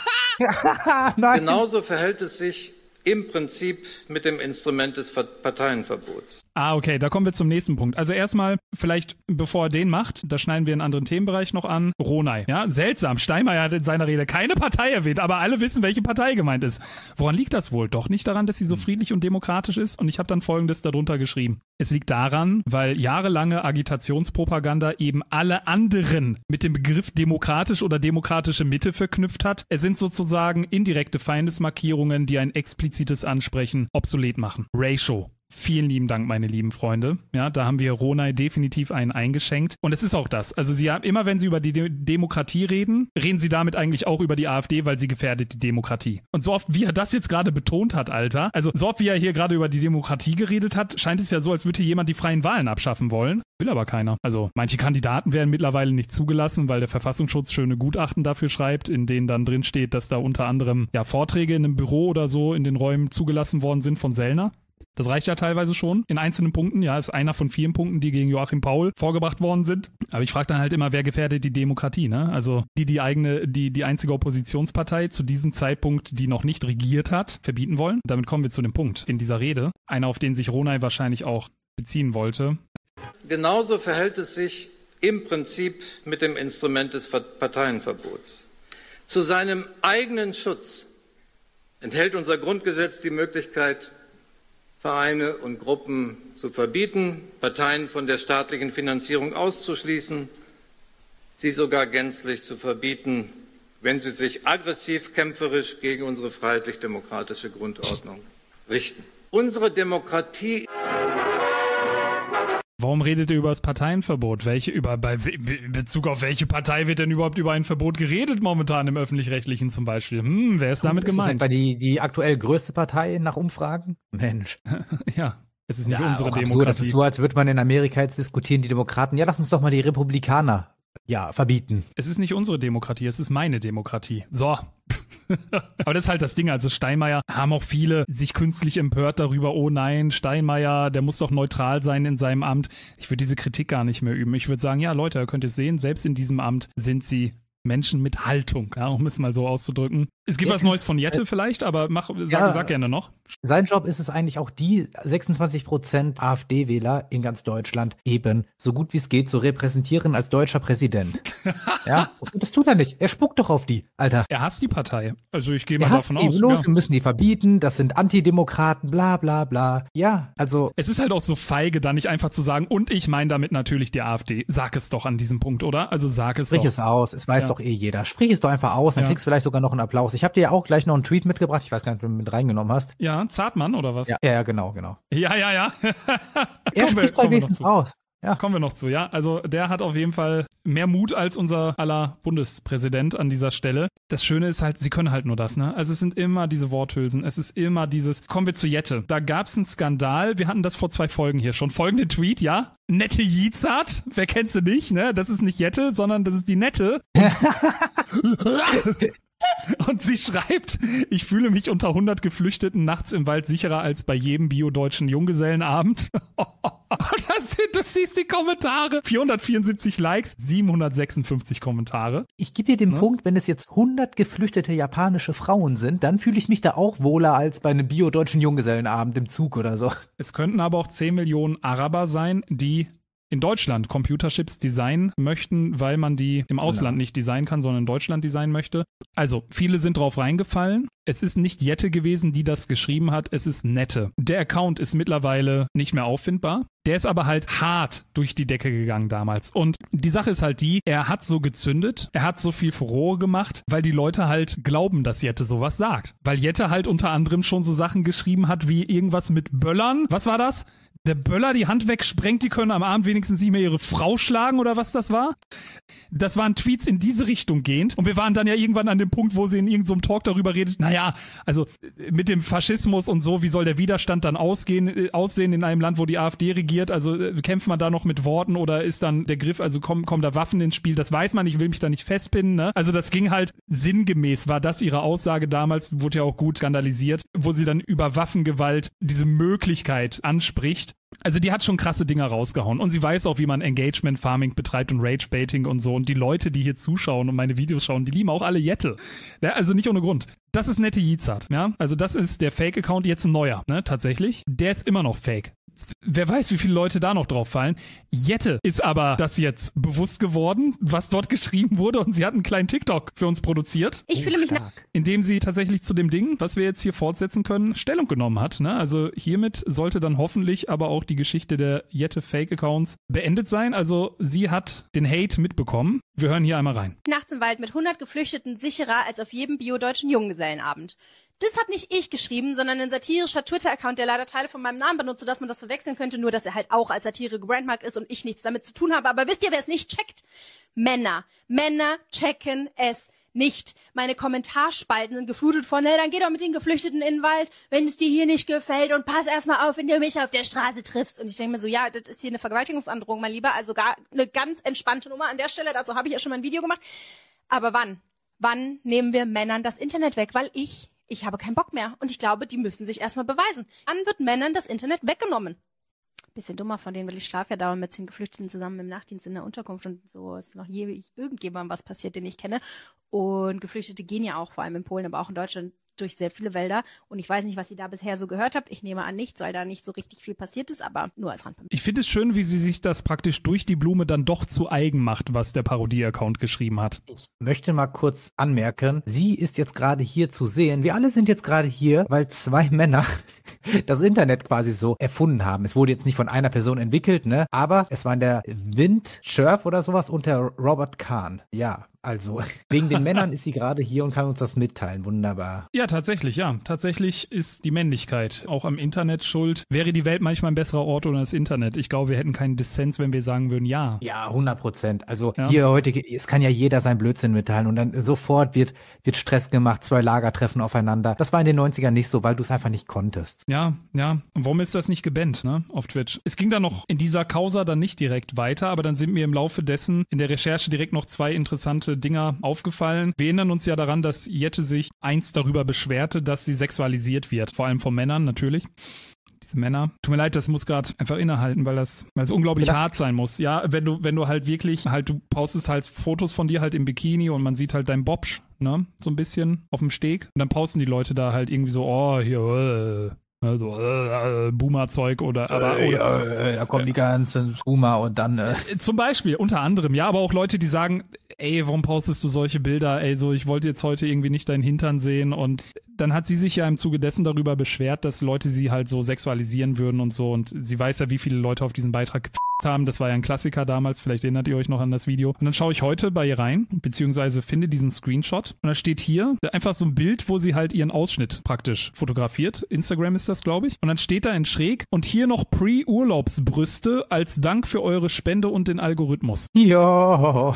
Nein. Genauso verhält es sich im Prinzip mit dem Instrument des Parteienverbots. Ah, okay, da kommen wir zum nächsten Punkt. Also erstmal, vielleicht bevor er den macht, da schneiden wir einen anderen Themenbereich noch an. Ronay, ja, seltsam. Steinmeier hat in seiner Rede keine Partei erwähnt, aber alle wissen, welche Partei gemeint ist. Woran liegt das wohl? Doch nicht daran, dass sie so friedlich und demokratisch ist? Und ich habe dann Folgendes darunter geschrieben. Es liegt daran, weil jahrelange Agitationspropaganda eben alle anderen mit dem Begriff demokratisch oder demokratische Mitte verknüpft hat. Es sind sozusagen indirekte Feindesmarkierungen, die ein explizites Ansprechen obsolet machen. Ratio. Vielen lieben Dank, meine lieben Freunde. Ja, da haben wir Ronay definitiv einen eingeschenkt. Und es ist auch das. Also sie haben immer, wenn sie über die De- Demokratie reden, reden sie damit eigentlich auch über die AfD, weil sie gefährdet die Demokratie. Und so oft, wie er das jetzt gerade betont hat, Alter, also so oft, wie er hier gerade über die Demokratie geredet hat, scheint es ja so, als würde hier jemand die freien Wahlen abschaffen wollen. Will aber keiner. Also manche Kandidaten werden mittlerweile nicht zugelassen, weil der Verfassungsschutz schöne Gutachten dafür schreibt, in denen dann drin steht, dass da unter anderem ja Vorträge in einem Büro oder so in den Räumen zugelassen worden sind von Sellner. Das reicht ja teilweise schon in einzelnen Punkten. Ja, ist einer von vielen Punkten, die gegen Joachim Paul vorgebracht worden sind. Aber ich frage dann halt immer, wer gefährdet die Demokratie, ne? Also die, die eigene, die, die einzige Oppositionspartei zu diesem Zeitpunkt, die noch nicht regiert hat, verbieten wollen. Damit kommen wir zu dem Punkt in dieser Rede. Einer, auf den sich Ronay wahrscheinlich auch beziehen wollte. Genauso verhält es sich im Prinzip mit dem Instrument des Parteienverbots. Zu seinem eigenen Schutz enthält unser Grundgesetz die Möglichkeit, Vereine und Gruppen zu verbieten, Parteien von der staatlichen Finanzierung auszuschließen, sie sogar gänzlich zu verbieten, wenn sie sich aggressiv kämpferisch gegen unsere freiheitlich-demokratische Grundordnung richten. Unsere Demokratie... Warum redet ihr über das Parteienverbot? Welche über bei in Bezug auf welche Partei wird denn überhaupt über ein Verbot geredet momentan im Öffentlich-Rechtlichen zum Beispiel? Hm, wer ist damit ist gemeint? Das die, die aktuell größte Partei nach Umfragen? Mensch. Ja. Es ist nicht ja, unsere Demokratie. Absurd. Das ist so, als würde man in Amerika jetzt diskutieren, die Demokraten. Ja, lass uns doch mal die Republikaner ja verbieten. Es ist nicht unsere Demokratie, es ist meine Demokratie. So. Aber das ist halt das Ding, also Steinmeier haben auch viele sich künstlich empört darüber, oh nein, Steinmeier, der muss doch neutral sein in seinem Amt. Ich würde diese Kritik gar nicht mehr üben. Ich würde sagen, ja Leute, ihr könnt es sehen, selbst in diesem Amt sind sie Menschen mit Haltung, ja, um es mal so auszudrücken. Es gibt ja, was Neues von Jette vielleicht, aber mach, sag, ja, sag gerne noch. Sein Job ist es eigentlich auch, die sechsundzwanzig Prozent AfD-Wähler in ganz Deutschland eben so gut wie es geht zu repräsentieren als deutscher Präsident. Ja, und das tut er nicht. Er spuckt doch auf die, Alter. Er hasst die Partei. Also ich gehe mal er davon aus. Los, ja. Wir müssen die verbieten, das sind Antidemokraten, bla bla bla. Ja, also. Es ist halt auch so feige, da nicht einfach zu sagen, und ich meine damit natürlich die AfD. Sag es doch an diesem Punkt, oder? Also sag es Sprich doch. es aus, es weiß ja. doch eh jeder. Sprich es doch einfach aus, dann ja. kriegst du vielleicht sogar noch einen Applaus. Ich habe dir ja auch gleich noch einen Tweet mitgebracht, ich weiß gar nicht, ob du mit reingenommen hast. Ja, Zartmann oder was? Ja, ja genau, genau. Ja, ja, ja. Er spricht halt wenigstens aus. Ja. Kommen wir noch zu, ja. Also der hat auf jeden Fall mehr Mut als unser aller Bundespräsident an dieser Stelle. Das Schöne ist halt, sie können halt nur das, ne? Also es sind immer diese Worthülsen, es ist immer dieses, kommen wir zu Jette. Da gab es einen Skandal, wir hatten das vor zwei Folgen hier schon. Folgende Tweet, ja? Nette Jizat, wer kennt sie nicht, ne? Das ist nicht Jette, sondern das ist die Nette. Und sie schreibt, ich fühle mich unter hundert Geflüchteten nachts im Wald sicherer als bei jedem bio-deutschen Junggesellenabend. Und das sind, du siehst die Kommentare. vierhundertvierundsiebzig Likes, siebenhundertsechsundfünfzig Kommentare. Ich gebe dir den ne? Punkt, wenn es jetzt hundert geflüchtete japanische Frauen sind, dann fühle ich mich da auch wohler als bei einem bio-deutschen Junggesellenabend im Zug oder so. Es könnten aber auch zehn Millionen Araber sein, die in Deutschland Computerchips designen möchten, weil man die im Ausland genau. nicht designen kann, sondern in Deutschland designen möchte. Also, viele sind drauf reingefallen. Es ist nicht Jette gewesen, die das geschrieben hat, es ist Nette. Der Account ist mittlerweile nicht mehr auffindbar. Der ist aber halt hart durch die Decke gegangen damals. Und die Sache ist halt die, er hat so gezündet, er hat so viel Furore gemacht, weil die Leute halt glauben, dass Jette sowas sagt. Weil Jette halt unter anderem schon so Sachen geschrieben hat, wie irgendwas mit Böllern. Was war das? Der Böller die Hand wegsprengt, die können am Abend wenigstens nicht mehr ihre Frau schlagen oder was das war. Das waren Tweets in diese Richtung gehend. Und wir waren dann ja irgendwann an dem Punkt, wo sie in irgendeinem Talk darüber redet, naja, also mit dem Faschismus und so, wie soll der Widerstand dann ausgehen, aussehen in einem Land, wo die AfD regiert? Also kämpft man da noch mit Worten oder ist dann der Griff, also kommen, kommen da Waffen ins Spiel? Das weiß man, ich will mich da nicht festpinnen. Ne? Also das ging halt sinngemäß, war das ihre Aussage damals, wurde ja auch gut skandalisiert, wo sie dann über Waffengewalt diese Möglichkeit anspricht. Also die hat schon krasse Dinger rausgehauen und sie weiß auch, wie man Engagement Farming betreibt und Rage-Baiting und so und die Leute, die hier zuschauen und meine Videos schauen, die lieben auch alle Jette. Ja, also nicht ohne Grund. Das ist Nette Jizat, ja. Also das ist der Fake-Account, jetzt ein neuer, ne, tatsächlich. Der ist immer noch Fake. Wer weiß, wie viele Leute da noch drauf fallen. Jette ist aber das jetzt bewusst geworden, was dort geschrieben wurde und sie hat einen kleinen TikTok für uns produziert. Ich fühle mich nach. Indem sie tatsächlich zu dem Ding, was wir jetzt hier fortsetzen können, Stellung genommen hat. Ne? Also hiermit sollte dann hoffentlich aber auch die Geschichte der Jette-Fake-Accounts beendet sein. Also sie hat den Hate mitbekommen. Wir hören hier einmal rein. Nachts im Wald mit hundert Geflüchteten sicherer als auf jedem bio-deutschen Junggesellenabend. Das habe nicht ich geschrieben, sondern ein satirischer Twitter-Account, der leider Teile von meinem Namen benutzt, sodass man das verwechseln könnte, nur dass er halt auch als Satire gebrandmarkt ist und ich nichts damit zu tun habe. Aber wisst ihr, wer es nicht checkt? Männer. Männer checken es nicht. Meine Kommentarspalten sind geflutet von, ne, dann geh doch mit den Geflüchteten in den Wald, wenn es dir hier nicht gefällt und pass erstmal auf, wenn du mich auf der Straße triffst. Und ich denke mir so, ja, das ist hier eine Vergewaltigungsandrohung, mein Lieber, also gar eine ganz entspannte Nummer an der Stelle, dazu habe ich ja schon mal ein Video gemacht. Aber wann? Wann nehmen wir Männern das Internet weg? Weil ich Ich habe keinen Bock mehr und ich glaube, die müssen sich erstmal beweisen. Dann wird Männern das Internet weggenommen. Bisschen dummer von denen, weil ich schlafe ja dauernd mit zehn Geflüchteten zusammen im Nachtdienst in der Unterkunft und so ist noch je irgendjemandem was passiert, den ich kenne. Und Geflüchtete gehen ja auch, vor allem in Polen, aber auch in Deutschland, durch sehr viele Wälder. Und ich weiß nicht, was ihr da bisher so gehört habt. Ich nehme an nichts, weil da nicht so richtig viel passiert ist, aber nur als Randbemerkung. Ich finde es schön, wie sie sich das praktisch durch die Blume dann doch zu eigen macht, was der Parodie-Account geschrieben hat. Ich möchte mal kurz anmerken, sie ist jetzt gerade hier zu sehen. Wir alle sind jetzt gerade hier, weil zwei Männer das Internet quasi so erfunden haben. Es wurde jetzt nicht von einer Person entwickelt, ne? Aber es waren der Windsurf oder sowas und der Robert Kahn. Ja. Also, wegen den Männern ist sie gerade hier und kann uns das mitteilen. Wunderbar. Ja, tatsächlich, ja. Tatsächlich ist die Männlichkeit auch am Internet schuld. Wäre die Welt manchmal ein besserer Ort oder das Internet? Ich glaube, wir hätten keinen Dissens, wenn wir sagen würden, ja. Ja, hundert Prozent. Also ja. Hier heute, es kann ja jeder sein Blödsinn mitteilen und dann sofort wird, wird Stress gemacht, zwei Lager treffen aufeinander. Das war in den neunzigern nicht so, weil du es einfach nicht konntest. Ja, ja. Und warum ist das nicht gebannt, ne, auf Twitch? Es ging dann noch in dieser Causa dann nicht direkt weiter, aber dann sind mir im Laufe dessen in der Recherche direkt noch zwei interessante Dinger aufgefallen. Wir erinnern uns ja daran, dass Jette sich einst darüber beschwerte, dass sie sexualisiert wird. Vor allem von Männern natürlich. Diese Männer. Tut mir leid, das muss gerade einfach innehalten, weil das, weil es unglaublich das hart sein muss. Ja, wenn du, wenn du halt wirklich, halt, du postest halt Fotos von dir halt im Bikini und man sieht halt dein Bobsch, ne, so ein bisschen auf dem Steg. Und dann posten die Leute da halt irgendwie so, oh, hier, äh, so äh, äh, Boomer-Zeug oder aber äh, oder, äh, da kommen die ganzen Boomer und dann äh. zum Beispiel, unter anderem, ja, aber auch Leute, die sagen, ey, warum postest du solche Bilder, ey, so, ich wollte jetzt heute irgendwie nicht deinen Hintern sehen und dann hat sie sich ja im Zuge dessen darüber beschwert, dass Leute sie halt so sexualisieren würden und so und sie weiß ja, wie viele Leute auf diesen Beitrag gef***t haben, das war ja ein Klassiker damals, vielleicht erinnert ihr euch noch an das Video und dann schaue ich heute bei ihr rein, beziehungsweise finde diesen Screenshot und da steht hier einfach so ein Bild, wo sie halt ihren Ausschnitt praktisch fotografiert, Instagram ist das, glaube ich, und dann steht da in schräg und hier noch Pre-Urlaubsbrüste als Dank für eure Spende und den Algorithmus. Jo.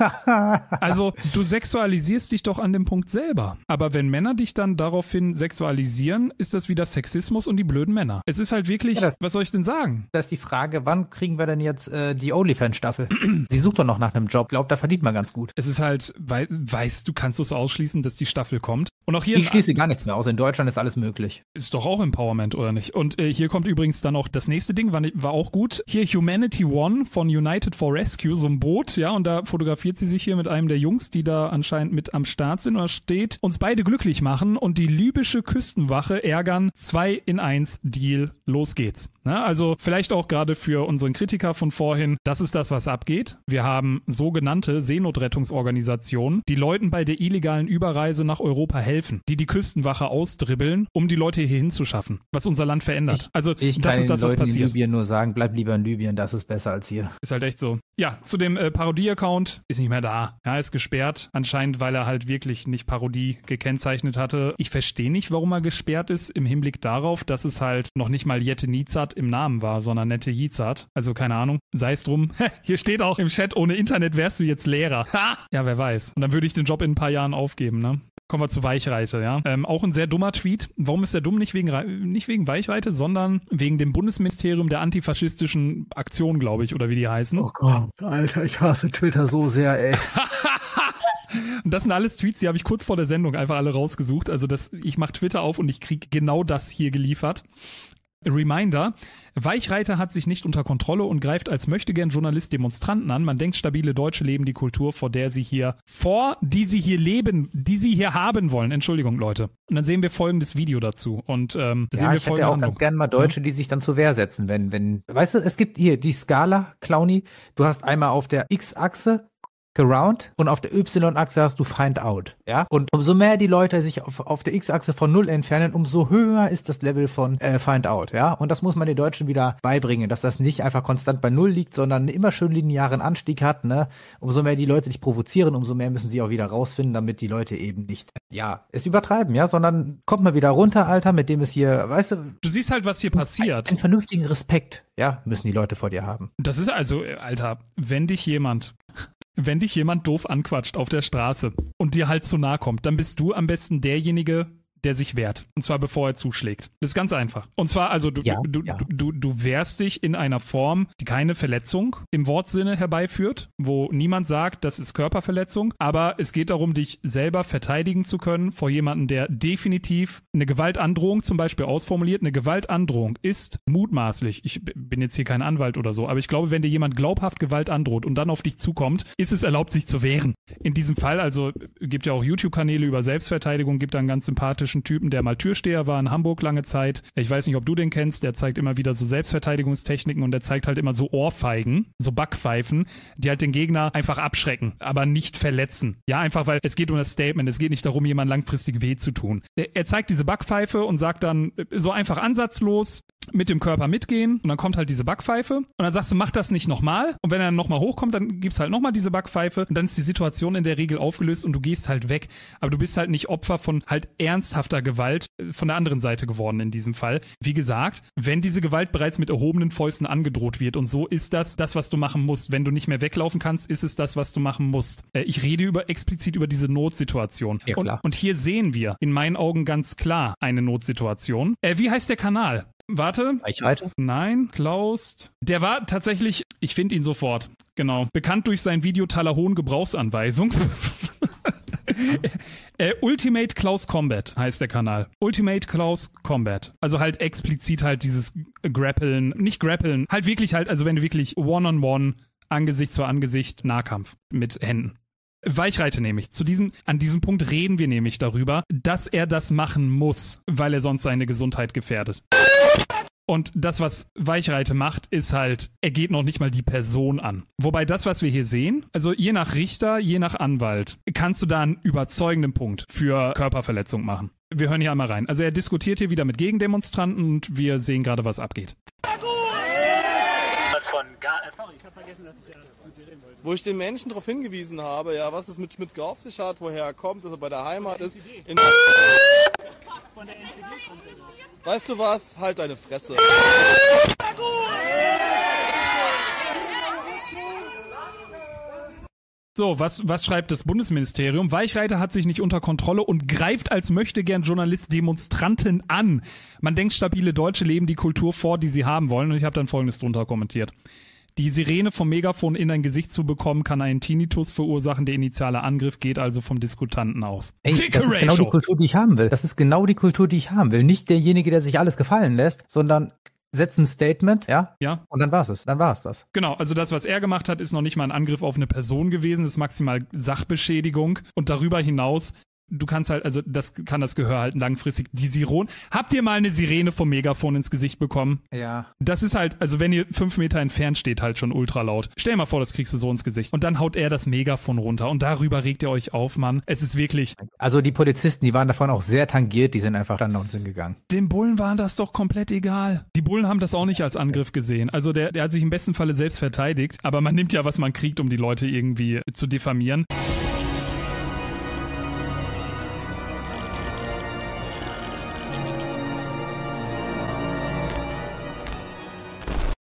Also du sexualisierst dich doch an dem Punkt selber, aber wenn Männer dich dann daraufhin sexualisieren, ist das wieder Sexismus und die blöden Männer. Es ist halt wirklich, ja, das, was soll ich denn sagen? Da ist die Frage, wann kriegen wir denn jetzt äh, die OnlyFans-Staffel? Sie sucht doch noch nach einem Job. Ich glaube, da verdient man ganz gut. Es ist halt, wei- weißt du, kannst du es ausschließen, dass die Staffel kommt? Und auch hier ich schließe gar nichts mehr aus. In Deutschland ist alles möglich. Ist doch auch Empowerment, oder nicht? Und äh, hier kommt übrigens dann auch das nächste Ding, war, war auch gut. Hier Humanity One von United for Rescue, so ein Boot, ja, und da fotografiert sie sich hier mit einem der Jungs, die da anscheinend mit am Start sind. Und da steht, uns beide glücklich machen und die libysche Küstenwache ärgern, zwei in eins Deal, los geht's. Na, also vielleicht auch gerade für unseren Kritiker von vorhin, das ist das, was abgeht. Wir haben sogenannte Seenotrettungsorganisationen, die Leuten bei der illegalen Überreise nach Europa helfen, die die Küstenwache ausdribbeln, um die Leute hier hinzuschaffen, was unser Land verändert. Ich, also ich das kann ist das, was Leuten passiert. in Libyen nur sagen, bleib lieber in Libyen, das ist besser als hier. Ist halt echt so. Ja, zu dem äh, Parodie-Account ist nicht mehr da. Ja, ist gesperrt. Anscheinend, weil er halt wirklich nicht Parodie gekennzeichnet hatte. Ich verstehe nicht, warum er gesperrt ist, im Hinblick darauf, dass es halt noch nicht mal Jette Nizat im Namen war, sondern Nette Hizat. Also keine Ahnung. Sei es drum. Hier steht auch im Chat, ohne Internet wärst du jetzt Lehrer. Ha! Ja, wer weiß. Und dann würde ich den Job in ein paar Jahren aufgeben, ne? Kommen wir zu Weichreite, ja. Ähm, auch ein sehr dummer Tweet. Warum ist der dumm? Nicht wegen, nicht wegen Weichreite, sondern wegen dem Bundesministerium der antifaschistischen Aktion, glaube ich, oder wie die heißen. Oh Gott, Alter, ich hasse Twitter so sehr, ey. Und das sind alles Tweets, die habe ich kurz vor der Sendung einfach alle rausgesucht. Also das, ich mache Twitter auf und ich kriege genau das hier geliefert. Reminder, Weichreiter hat sich nicht unter Kontrolle und greift als möchtegern Journalist Demonstranten an. Man denkt, stabile Deutsche leben die Kultur, vor der sie hier, vor die sie hier leben, die sie hier haben wollen. Entschuldigung, Leute. Und dann sehen wir folgendes Video dazu. Und ähm, da ja, sehen wir ich hätte auch ganz gerne mal Deutsche, die sich dann zur Wehr setzen, wenn, wenn, weißt du, es gibt hier die Skala, Clowny, du hast einmal auf der X-Achse Around und auf der Y-Achse hast du Find Out, ja? Und umso mehr die Leute sich auf, auf der X-Achse von Null entfernen, umso höher ist das Level von äh, Find Out, ja? Und das muss man den Deutschen wieder beibringen, dass das nicht einfach konstant bei Null liegt, sondern einen immer schön linearen Anstieg hat, ne? Umso mehr die Leute dich provozieren, umso mehr müssen sie auch wieder rausfinden, damit die Leute eben nicht, ja, es übertreiben, ja? Sondern kommt mal wieder runter, Alter, mit dem es hier, weißt du... Du siehst halt, was hier passiert. Einen vernünftigen Respekt, ja, müssen die Leute vor dir haben. Das ist also, Alter, wenn dich jemand... Wenn dich jemand doof anquatscht auf der Straße und dir halt zu nahe kommt, dann bist du am besten derjenige, der sich wehrt. Und zwar bevor er zuschlägt. Das ist ganz einfach. Und zwar, also du, ja, du, ja. du, du, du wehrst dich in einer Form, die keine Verletzung im Wortsinne herbeiführt, wo niemand sagt, das ist Körperverletzung, aber es geht darum, dich selber verteidigen zu können vor jemandem, der definitiv eine Gewaltandrohung zum Beispiel ausformuliert. Eine Gewaltandrohung ist mutmaßlich, ich bin jetzt hier kein Anwalt oder so, aber ich glaube, wenn dir jemand glaubhaft Gewalt androht und dann auf dich zukommt, ist es erlaubt, sich zu wehren. In diesem Fall, also gibt ja auch YouTube-Kanäle über Selbstverteidigung, gibt da einen ganz sympathischen Typen, der mal Türsteher war in Hamburg lange Zeit. Ich weiß nicht, ob du den kennst, der zeigt immer wieder so Selbstverteidigungstechniken und der zeigt halt immer so Ohrfeigen, so Backpfeifen, die halt den Gegner einfach abschrecken, aber nicht verletzen. Ja, einfach, weil es geht um das Statement, es geht nicht darum, jemand langfristig weh zu tun. Er zeigt diese Backpfeife und sagt dann so einfach ansatzlos, mit dem Körper mitgehen und dann kommt halt diese Backpfeife und dann sagst du, mach das nicht nochmal und wenn er dann nochmal hochkommt, dann gibt's halt nochmal diese Backpfeife und dann ist die Situation in der Regel aufgelöst und du gehst halt weg. Aber du bist halt nicht Opfer von halt ernsthafter Gewalt von der anderen Seite geworden in diesem Fall. Wie gesagt, wenn diese Gewalt bereits mit erhobenen Fäusten angedroht wird und so ist das das, was du machen musst. Wenn du nicht mehr weglaufen kannst, ist es das, was du machen musst. Äh, ich rede über explizit über diese Notsituation. Ja, klar. Und, und hier sehen wir in meinen Augen ganz klar eine Notsituation. Äh, wie heißt der Kanal? Warte. Reichweite? Nein, closed. Der war tatsächlich, ich finde ihn sofort, genau, bekannt durch sein Video Talahon Gebrauchsanweisung. äh, Ultimate Close Combat heißt der Kanal. Ultimate Close Combat. Also halt explizit halt dieses Grappeln, nicht Grappeln, halt wirklich halt, also wenn du wirklich One-on-One, Angesicht zu Angesicht, Nahkampf mit Händen. Weichreite nämlich. Zu diesem, an diesem Punkt reden wir nämlich darüber, dass er das machen muss, weil er sonst seine Gesundheit gefährdet. Und das, was Weichreite macht, ist halt, er geht noch nicht mal die Person an. Wobei das, was wir hier sehen, also je nach Richter, je nach Anwalt, kannst du da einen überzeugenden Punkt für Körperverletzung machen. Wir hören hier einmal rein. Also er diskutiert hier wieder mit Gegendemonstranten und wir sehen gerade, was abgeht. Wo ich den Menschen darauf hingewiesen habe, ja, was es mit Schmitzke auf sich hat, woher er kommt, dass er bei der Heimat ist. In weißt du was? Halt deine Fresse. So, was, was schreibt das Bundesministerium? Weichreiter hat sich nicht unter Kontrolle und greift als möchtegern Journalist Demonstranten an. Man denkt, stabile Deutsche leben die Kultur vor, die sie haben wollen. Und ich habe dann Folgendes drunter kommentiert. Die Sirene vom Megafon in dein Gesicht zu bekommen, kann einen Tinnitus verursachen. Der initiale Angriff geht also vom Diskutanten aus. Ey, das ist genau die Kultur, die ich haben will. Das ist genau die Kultur, die ich haben will. Nicht derjenige, der sich alles gefallen lässt, sondern setzt ein Statement, ja? Ja. Und dann war's es. Dann war's das. Genau, also das, was er gemacht hat, ist noch nicht mal ein Angriff auf eine Person gewesen. Das ist maximal Sachbeschädigung. Und darüber hinaus, du kannst halt, also das kann das Gehör halt langfristig, die Sirene. Habt ihr mal eine Sirene vom Megafon ins Gesicht bekommen? Ja. Das ist halt, also wenn ihr fünf Meter entfernt steht, halt schon ultra laut. Stell dir mal vor, das kriegst du so ins Gesicht. Und dann haut er das Megafon runter und darüber regt ihr euch auf, Mann. Es ist wirklich... Also die Polizisten, die waren davon auch sehr tangiert, die sind einfach dann und sind gegangen. Den Bullen war das doch komplett egal. Die Bullen haben das auch nicht als Angriff gesehen. Also der, der hat sich im besten Falle selbst verteidigt, aber man nimmt ja, was man kriegt, um die Leute irgendwie zu diffamieren.